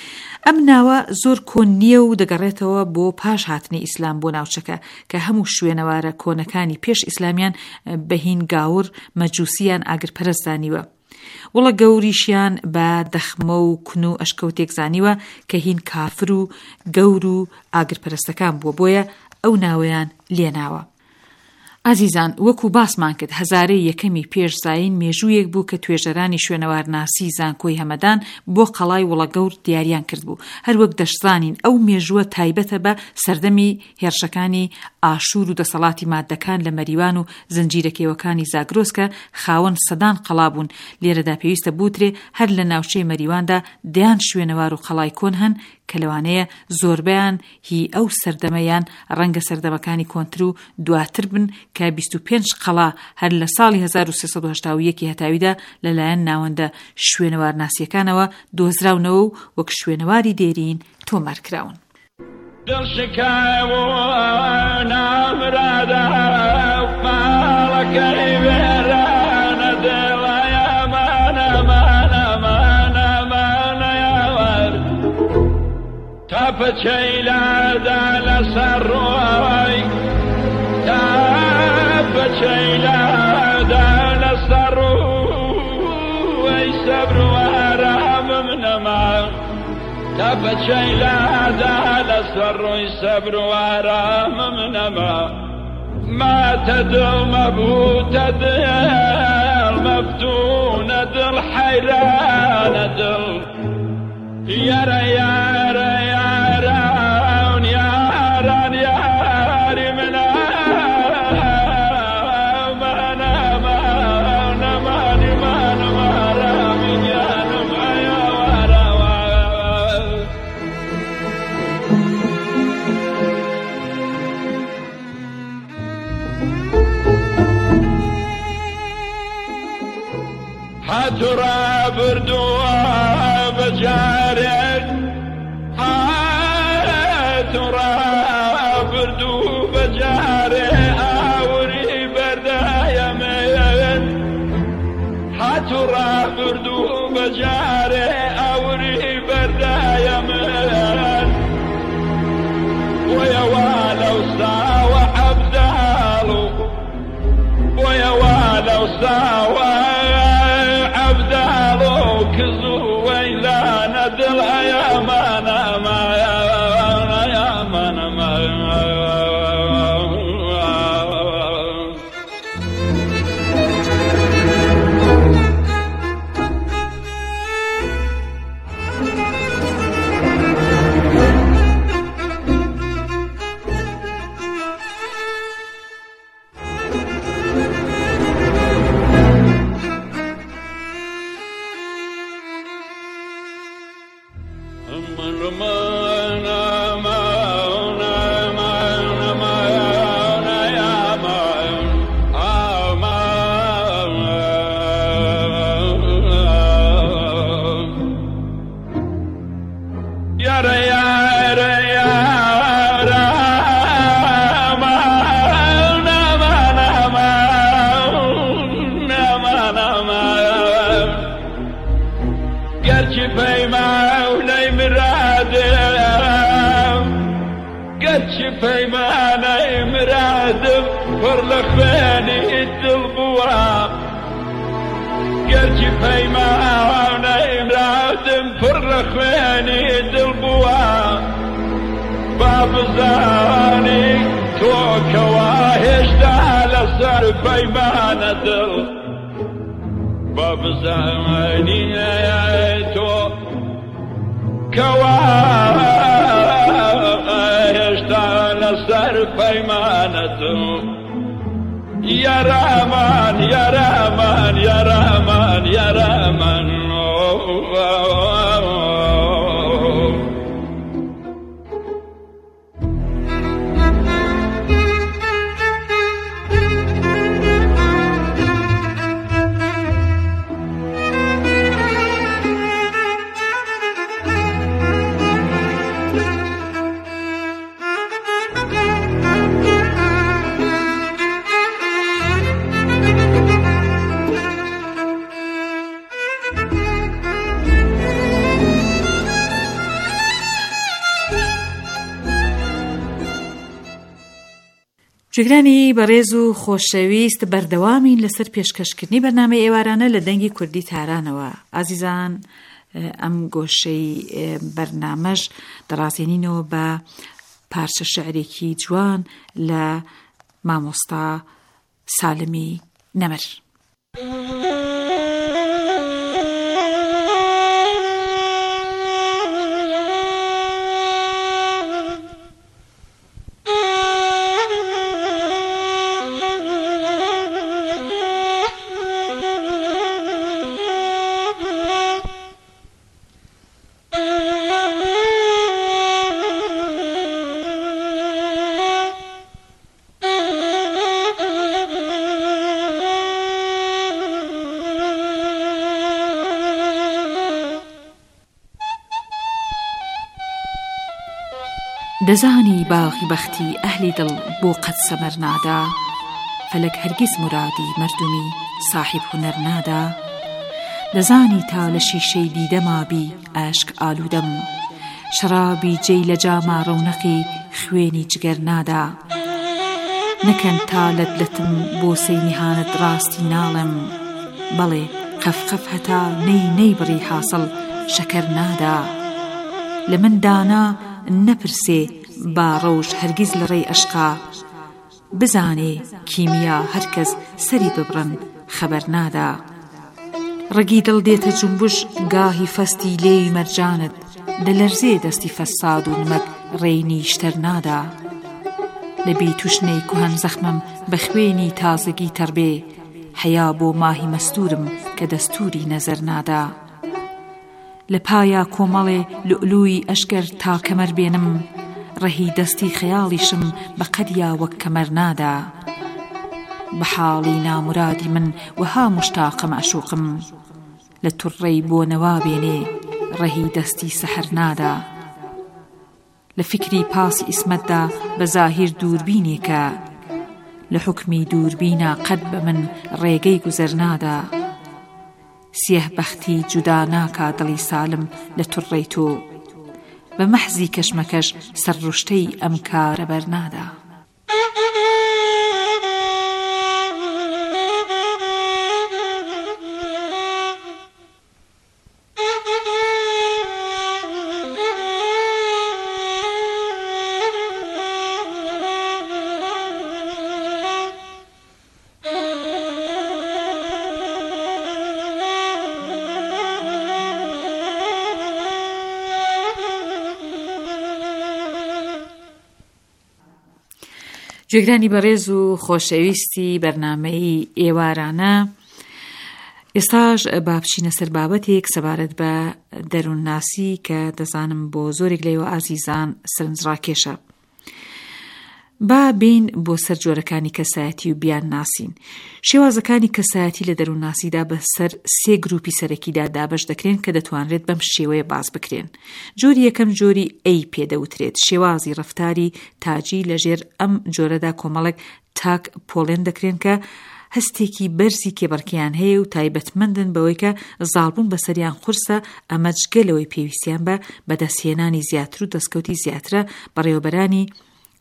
ئەم ناوە زۆر کۆن نییە و دەگەڕێتەوە بۆ پاش هاتنی ئیسلام بۆ ناوچەکە کە هەموو شوێنەوارە کۆنەکانی پێش ئیسلامیان بەهین گاور مەجووسیان ئاگرپەرست زانیوە. وڵە گەوریشیان بە دەخمە و کون و ئەشکەوتێک زانیوە کە هین کافر و گەور و ئاگرپەرستەکان بووە، بۆیە ئەو ناوەیان لێناوە. ئازیزان، وەکو باسمان کرد هەزارەی یەکەمی پێش زاین مێژوویەک بوو کە توێژەرانی شوێنەوارناسی زانکۆی هەمەدان بۆ قەڵای وڵەگەور دیاریان کرد بوو. هەروەک دەشزانین ئەو مێژووە تایبەتە بە سەردەمی هێرشەکانی ئاشور و دەسەڵاتی مادەکان لە مەریوان و زنجیرەکێوەکانی زاگرۆس کە خاوەن سەدان قەڵا بوون. لێرەدا پێویستە بوترێ هەر لە ناوچەی مەریواندا دەیان شوێنەوار و قەڵای کۆن هەن کە لەوانەیە زۆربیان هی ئەو سەردەمەیان ڕەنگە سەردەمەکانی کۆنتر و دواتر بن کە بیست و پێنج قەڵا هەر لە ساڵی هەزار و سێسەد و هەشتا و یەک هەتاویدا لەلایەن ناوەندە شوێنەوارناسیەکانەوە دۆزراونەوە و وەک شوێنەواری دێرین تۆمارکراون. دڵشکاوە نامرادە فاڵەکەی وێرانە دڵایە مانە مانە مانە مانە یاوەر تاپەچەی لادا لەسەر ڕۆی تاپەچەی لادا لەسەر ڕۆی سەبر و ئارامم نەما تاپەچەی لادا لەسەر ڕۆی سەبر و ئارامم نەما ماتە دڵ مەبووتە دڵ مەفتونە دڵ حەیرانە دڵ یارە یارە یاران یاران یاری منە مانە مانە مانی مانە مارامی یانم ئەیاوارەوە هاتوڕا بردووە بەجارێک هاتوڕا بردوو بەجارێ ئاوری بەردایە من هاتوڕا بردوو بەجارێ ئاوری بەردایە من بۆیەوە لەو ساوە عەبداڵ و بۆیەوە لەو ساوە عەبداڵ و کز و وەیلانە دڵ ئەیامانە مایانە یامانە مایانە گەرچی پەیمانەی مرادم پڕ لە خوێنی دڵ بووە گەرچی پەیمانەی مرادم پڕ لە خوێنی دڵ بووە با بزانی تۆ کەوا هێشتا لەسەر پەیمانە دڵ با بزانی تۆ کەوا هێشتا لەسەر پەیمانە دڵ یارامان یارامان یارامان یارامان جگرانی بەڕێز و خۆشەویست بەردەوامین لەسەر پێشکەشکردنی بەرنامەی ئێوارانە لە دەنگی کوردی تارانەوە. ئازیزان، ئەم گۆشەی بەرنامەش دەڕازێنینەوە بە پارچە شعرێکی جوان لە مامۆستا سالمی نەمر. دەزانی باغی بەختی ئەهلی دڵ بۆ قەت سەمەر نادا فەلەک هەرگیز مرادی مردمی صاحب هونەر نادا دەزانی تا لە شیشەی دیدەمابی ئاشک ئالوودەم شەرابی جێی لە جاما ڕەونەقی خوێنی جگەر نادا نەکەن تا لەدلەتم بۆ سەینیهانت ڕاستی ناڵم بەڵێ قەفقەف هەتا نەی نەی بڕی حاصل شەکەر نادا لە من دانا نەپرسێ با ڕەوش هەرگیز لە ڕێی ئەشقا بزانێ کیمیا هەرکەس سەری ببڕن خەبەر نادا ڕەگی دڵ دێتە جومبش گاهی فەستی لێی مەرجانت دەلەرزێ دەستی فەساد و نمەک ڕێی نیشتەر نادا لە بێ توشنەی کوهەن زەخمم بە خوێنی تازگی تەربێ حەیا بۆ ماهی مەستورم کە دەستوری نەزەر نادا لە پایا کۆمەڵێ لؤلووی ئەشگەر تا کەمەر بێنم ڕەهی دەستی خەیاڵیشم بە قەدیا وەک کەمەر نادا بە حاڵی نامورادی من وەها مشتاقم ئەشوقم لە توڕەی بۆ نەوا بێنێ ڕەهی دەستی سەحر نادا لە فکری پاسی ئیسمەتدا بە زاهیر دووربینێکە لە حوکمی دووربینە قەت بە من ڕێگەی گوزەر نادا سیه بەختی جودا ناکا دڵی سالم لە توڕەی تۆ بە مەحزی کەشمەکەش سەرڕوشتەی ئەم کارە بەرنادا جێگرانی بەڕێز و خۆشەویستی بەرنامەی ئێوارانە ئێستاش با بچینە سەر بابەتێک سەبارەت بە دەروونناسی کە دەزانم بۆ زۆرێک لەیەوە ئازیزان سەرنجڕاکێشە. با بین بۆ سەر جۆرەکانی کەسایەتی و بیان ناسین. شێوازەکانی کەسایەتی لە دەروونناسیدا بە سەر سێ گروپی سەرەکیدا دابەش دەکرێن کە دەتوانرێت بەم شێوەیە باز بکرێن. جۆری یەکەم جۆری ئەی پێدەوترێت، شێوازی ڕەفتاری تاجی لەژێر ئەم جۆرەدا کۆمەڵێک تاک پۆڵێن دەکرێن کە هەستێکی بەرزی کێبڕکیان هەیە و تایبەتمەندن بەوەی کە زاڵبوون بەسەریان قورسە، ئەمەش گەلەوەی پێویستیان بە بەدەستهێنانی زیاتر و دەستکەوتی زیاترە بەڕێوەبەرانی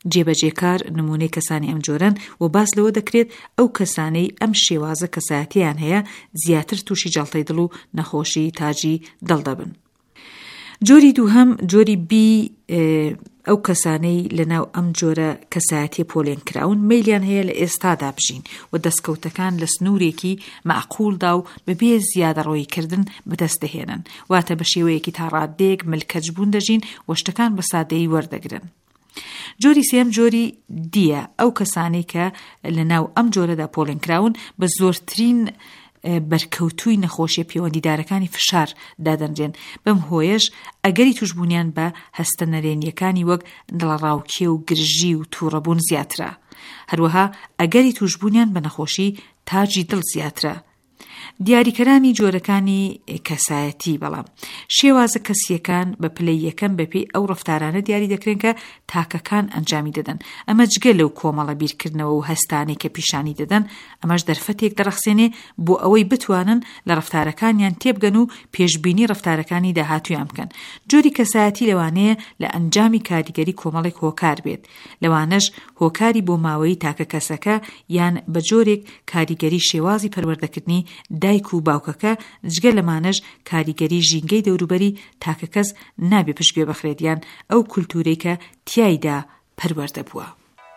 جێبەجێکار نمونەی کەسانی ئەم جۆرن و باس لەوە دەکرێت ئەو کەسانەی ئەم شێوازە کەسایەتیان هەیە زیاتر تووشی جەڵتەی دڵ و نەخۆشی تاجی دڵ دەبن. جۆری دووهەم جۆری بی ئەو کەسانەی لەناو ئەم جۆرە کەسایەتی پۆلێن کراون مەیلیان هەیە لە ئێستادا بژین و دەستکەوتەکان لە سنوورێکی مەعقوڵدا و بەبێ زیادەڕۆیکردن بەدەستدەهێنن، واتە بە شێوەیەکی تا ڕادێک ملکەجبوون دەژین و شتەکان بە سادەیی وەردەگرن. جۆری سێم جۆری دیە، ئەو کەسانی کە لەناو ئەم جۆرەدا پۆلێن کراون بە زۆرترین بەرکەوتووی نەخۆشیە پەیوەندیدارەکانی فشار دادەنرێن. بەم هۆیەش ئەگەری توشبوونیان بە هەستە نەرێنیەکانی وەک دڵەڕاوکێ و گرژی و تووڕەبوون زیاترە. هەروەها ئەگەری توشبوونیان بە نەخۆشی تاجی دڵ زیاترە. دیاریکەرانی جۆرەکانی کەسایەتی بەڵام شێوازە کەسیەکان بە پلەی یەکەم بەپێی ئەو ڕەفتارانە دیاری دەکرێن کە تاکەکان ئەنجامی دەدەن. ئەمە جگە لەو کۆمەڵە بیرکردنەوە و هەستانێک کە پیشانی دەدەن، ئەمەش دەرفەتێک دەرەخسێنێ بۆ ئەوەی بتوانن لە ڕەفتارەکانیان تێبگەن و پێشبینی ڕەفتارەکانی داهاتوویان بکەن. جۆری کەسایەتی لەوانەیە لە ئەنجامی کاریگەری کۆمەڵێک هۆکار بێت، لەوانەش هۆکاری بۆ ماوەی تاکە کەسەکە یان بە جۆرێک کاریگەری شێوازی پەروەردەکردنی دایک و باوکەکە، جگە لەمانەش کاریگەری ژینگەی دەوروبەری تاکە کەس نابێ پشتگوێ بەخرێتیان ئەو کولتورەی کە تیایدا پەروەردە بووە.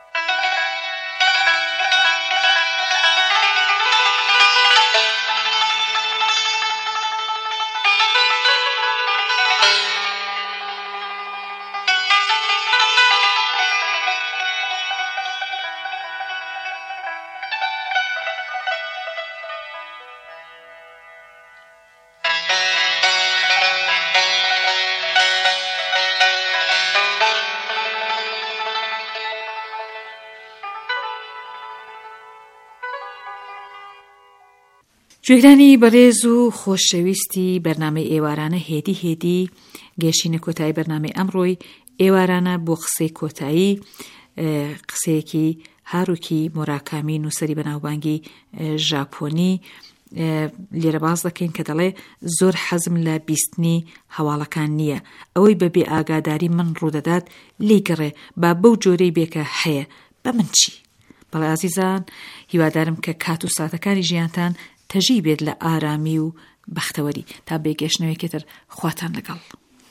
گوێگرانی بەڕێز و خۆشەویستی بەرنامەی ئێوارانە هێدی هێدی گەیشتینە کۆتایی بەرنامەی ئەمڕۆی ئێوارانە بۆ قسەی کۆتایی، قسەیەکی هاروکی موراکامی نووسەری بەناوبانگی ژاپۆنی لێرە باز دەکەین کە دەڵێ زۆر حەزم لە بیستنی هەواڵەکان نییە، ئەوەی بەبێ ئاگاداری من ڕوودەدات لێی گەڕێ با بەو جۆرەی بێکە هەیە بە من چی؟ بەڵێ ئازیزان، هیوادارم کە کات و ساتەکانی ژیانتان تەژی بێت لە ئارامی و بەختەوەری. تا بێگەشتنەوەیەکێتر خواتان لەگەڵ.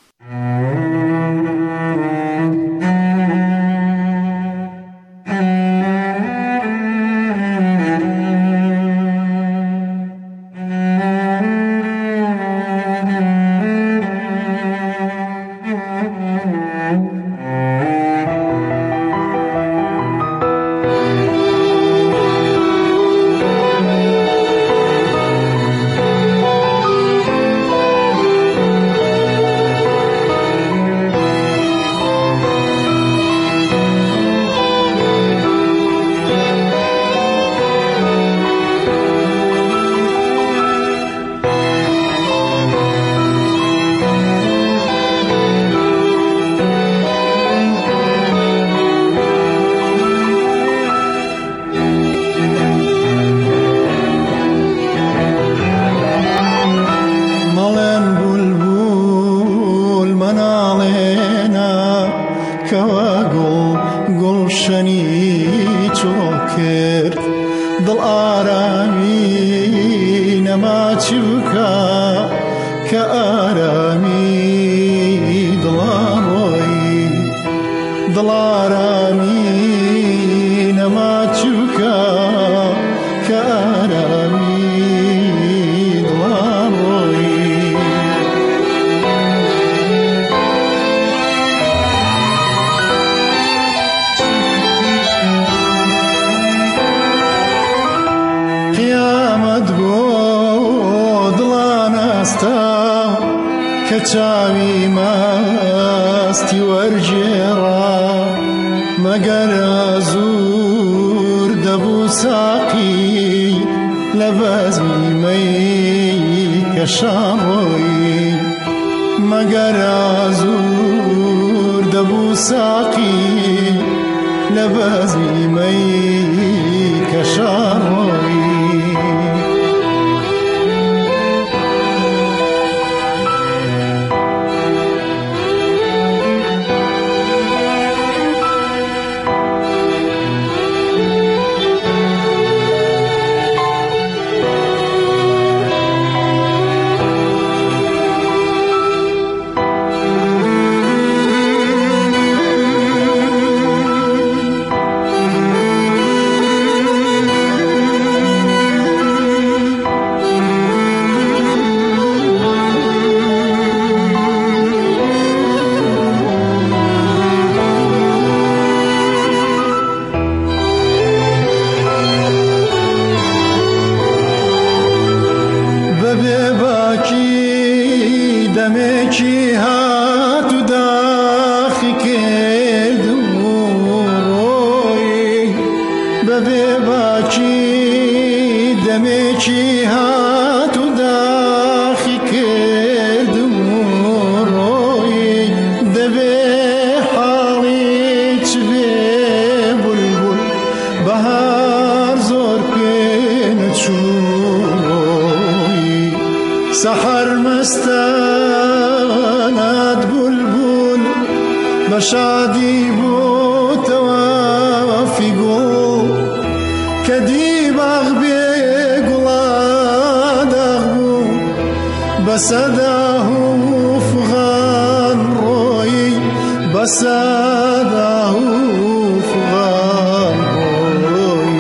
چاوی ماستی وەرجێڕا مەگەر زور دەبوو ساقی لە بەزمی مەی کەشاڕۆی مەگەر زور دەبوو ساقی لە بەزمی مەی کەشاڕۆی یەکێکی هات و داخی کردم و ڕۆی دەبێ حاڵی چ بێ بولبول بەهار زۆر پێ نەچووی سەحەر مەستانات بولبول بە شادی بووتەوە فیگۆ کە دی باغ بێ گوڵا داغ بوو بە سەدا و فغان ڕۆی بە سەدا و فغان ڕۆی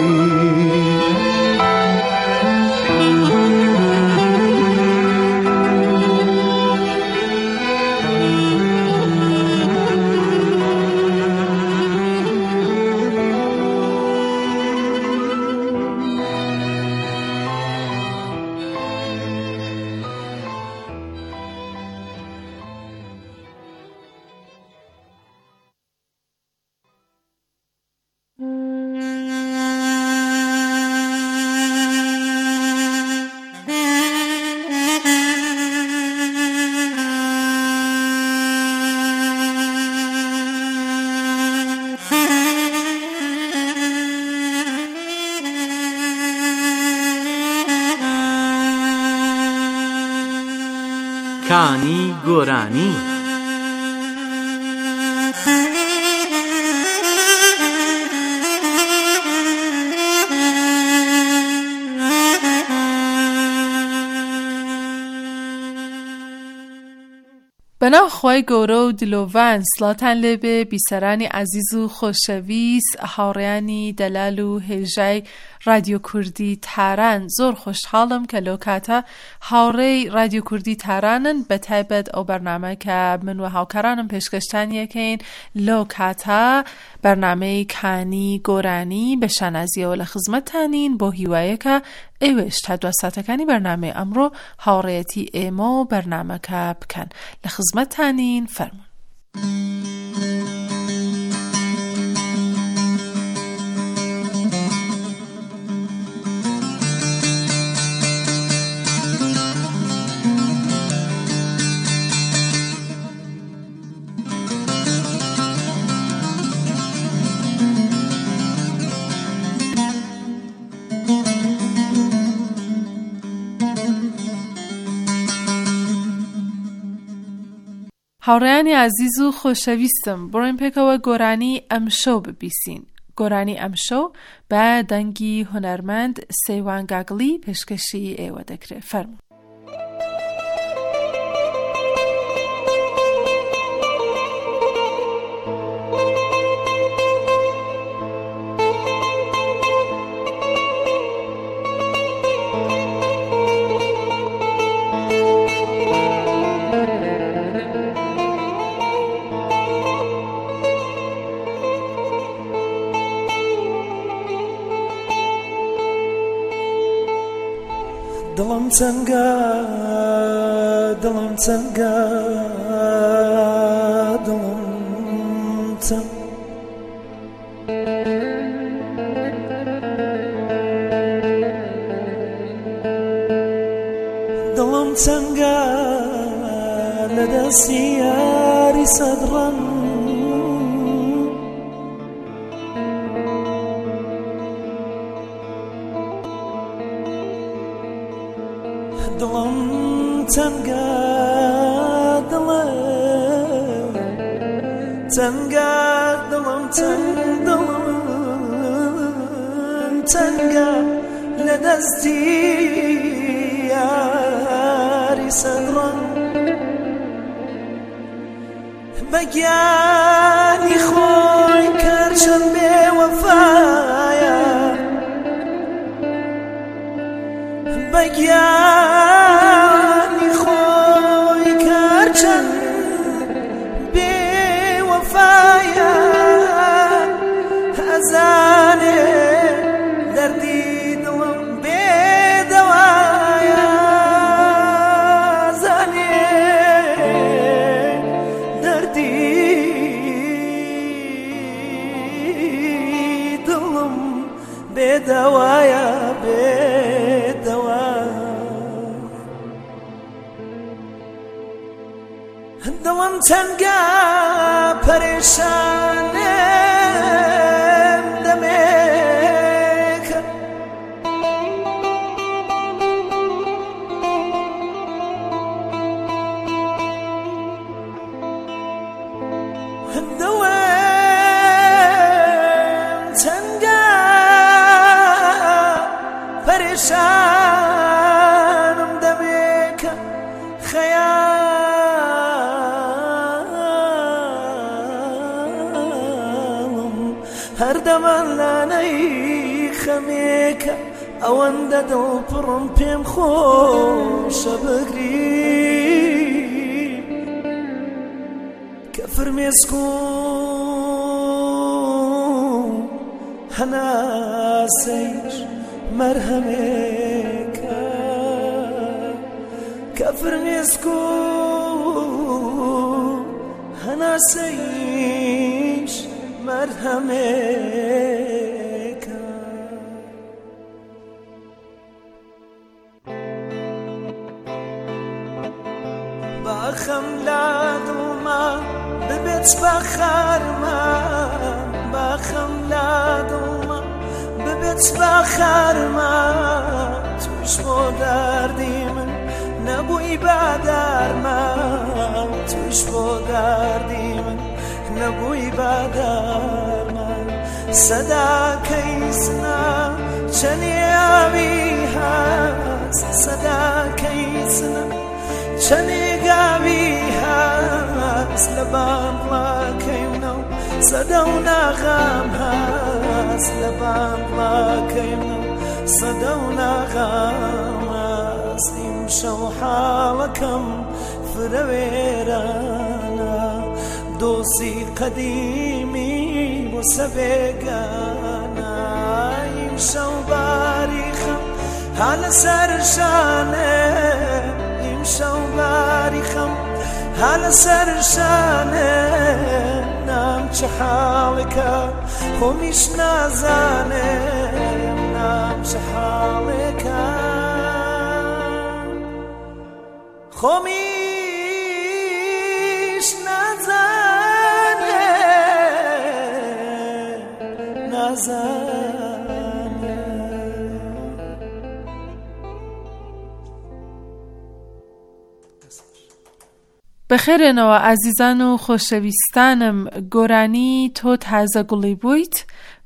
کانی گۆرانی. بەناو خۆی گەورە و دلۆڤان سڵاتان لێبێ بیسەرانی عەزیز و خۆشەویست هاوڕێیانی دەلال و هێژای رادیۆ کوردی تاران. زۆر خۆشحاڵم کە لەو کاتە هاوڕێی رادیۆ کوردی تارانن، بە تایبەت ئەو بەرنامە کە من و هاوکارانم پێشکەشتان یەکەین لەو کاتە بەرنامەی کانی گۆرانی بە شانازیەوە لە خزمەتتانین بۆ هیوایەکە ئێوەش تا دو ساتەکانی بەرنامەی ئەمڕۆ هاوڕێیەتی ئێمە و بەرنامەکە بکەن. لە خزمەتتانین، فەرموون. هاوڕێیانی عەزیز و خۆشەویستم، بڕۆین پێکەوە گۆرانی ئەمشەو ببیسین. گۆرانی ئەمشەو بە دەنگی هونەرمەند سەیوان گاگڵی پێشکەشی ئێوە دەکرێت. فەرموون. دڵم چەنگە دڵم چەنگە دڵم چەنگ دڵم چەنگە لە دەستی یاری سەدڕەن دڵم چەنگە دڵم چەنگە دڵم چەنگ دڵم چەنگە لە دەستی یاری سەدڕەن بەگیانی خۆی کەرچەند بێوەفایە بەگیانی خۆی کەرچەند بێوەفایە ئەزانێ دەردی دڵم بێدەوایە ئەزانێ دەردی دڵم بێدەوایە بێدەوایە تنگا پریشانم دمک دوام تنگا پریشانم دمک خیالم هر دمان لانەی خەمێکە ئەوەندە دڵپڕم پێم خۆشە بگری کە فرمێسک و هەناسەیش مەرهەمێکە کە فرمێسک و هەناسەیش مەرهەمێکە باخەم لا دڵما ببێت بە خارمان باخەم لا دڵما ببێت بە خارمان توش بۆ دەردی من نەبووی بە دەرمان توش بۆ دەردی من نەبووی بە دەرمان سەداکەی سنا چەنێاوی هەست سەداکەی سنا چەنێگاوی هەست لە بامڵاکەی منەو سەدە و ناغام هەست لە بامڵاکەی منەو سەدە و ناغام هەست ئیمشەو حاڵەکەم فرەوێرانە دۆسی قەدیمی بۆ سەبێگانە ئیمشەو باریخەم ها لەسەر شانێ ئیمشەو باریخەم ها لەسەر شانێ نام چه حاڵێکە خۆمیش نازانێم نام چه حاڵێکە خۆمیش نازانێم نازانێم بەخێرێنەوە ئازیزان و خۆشەویستانم گۆرانی تۆ تازە گوڵی بوویت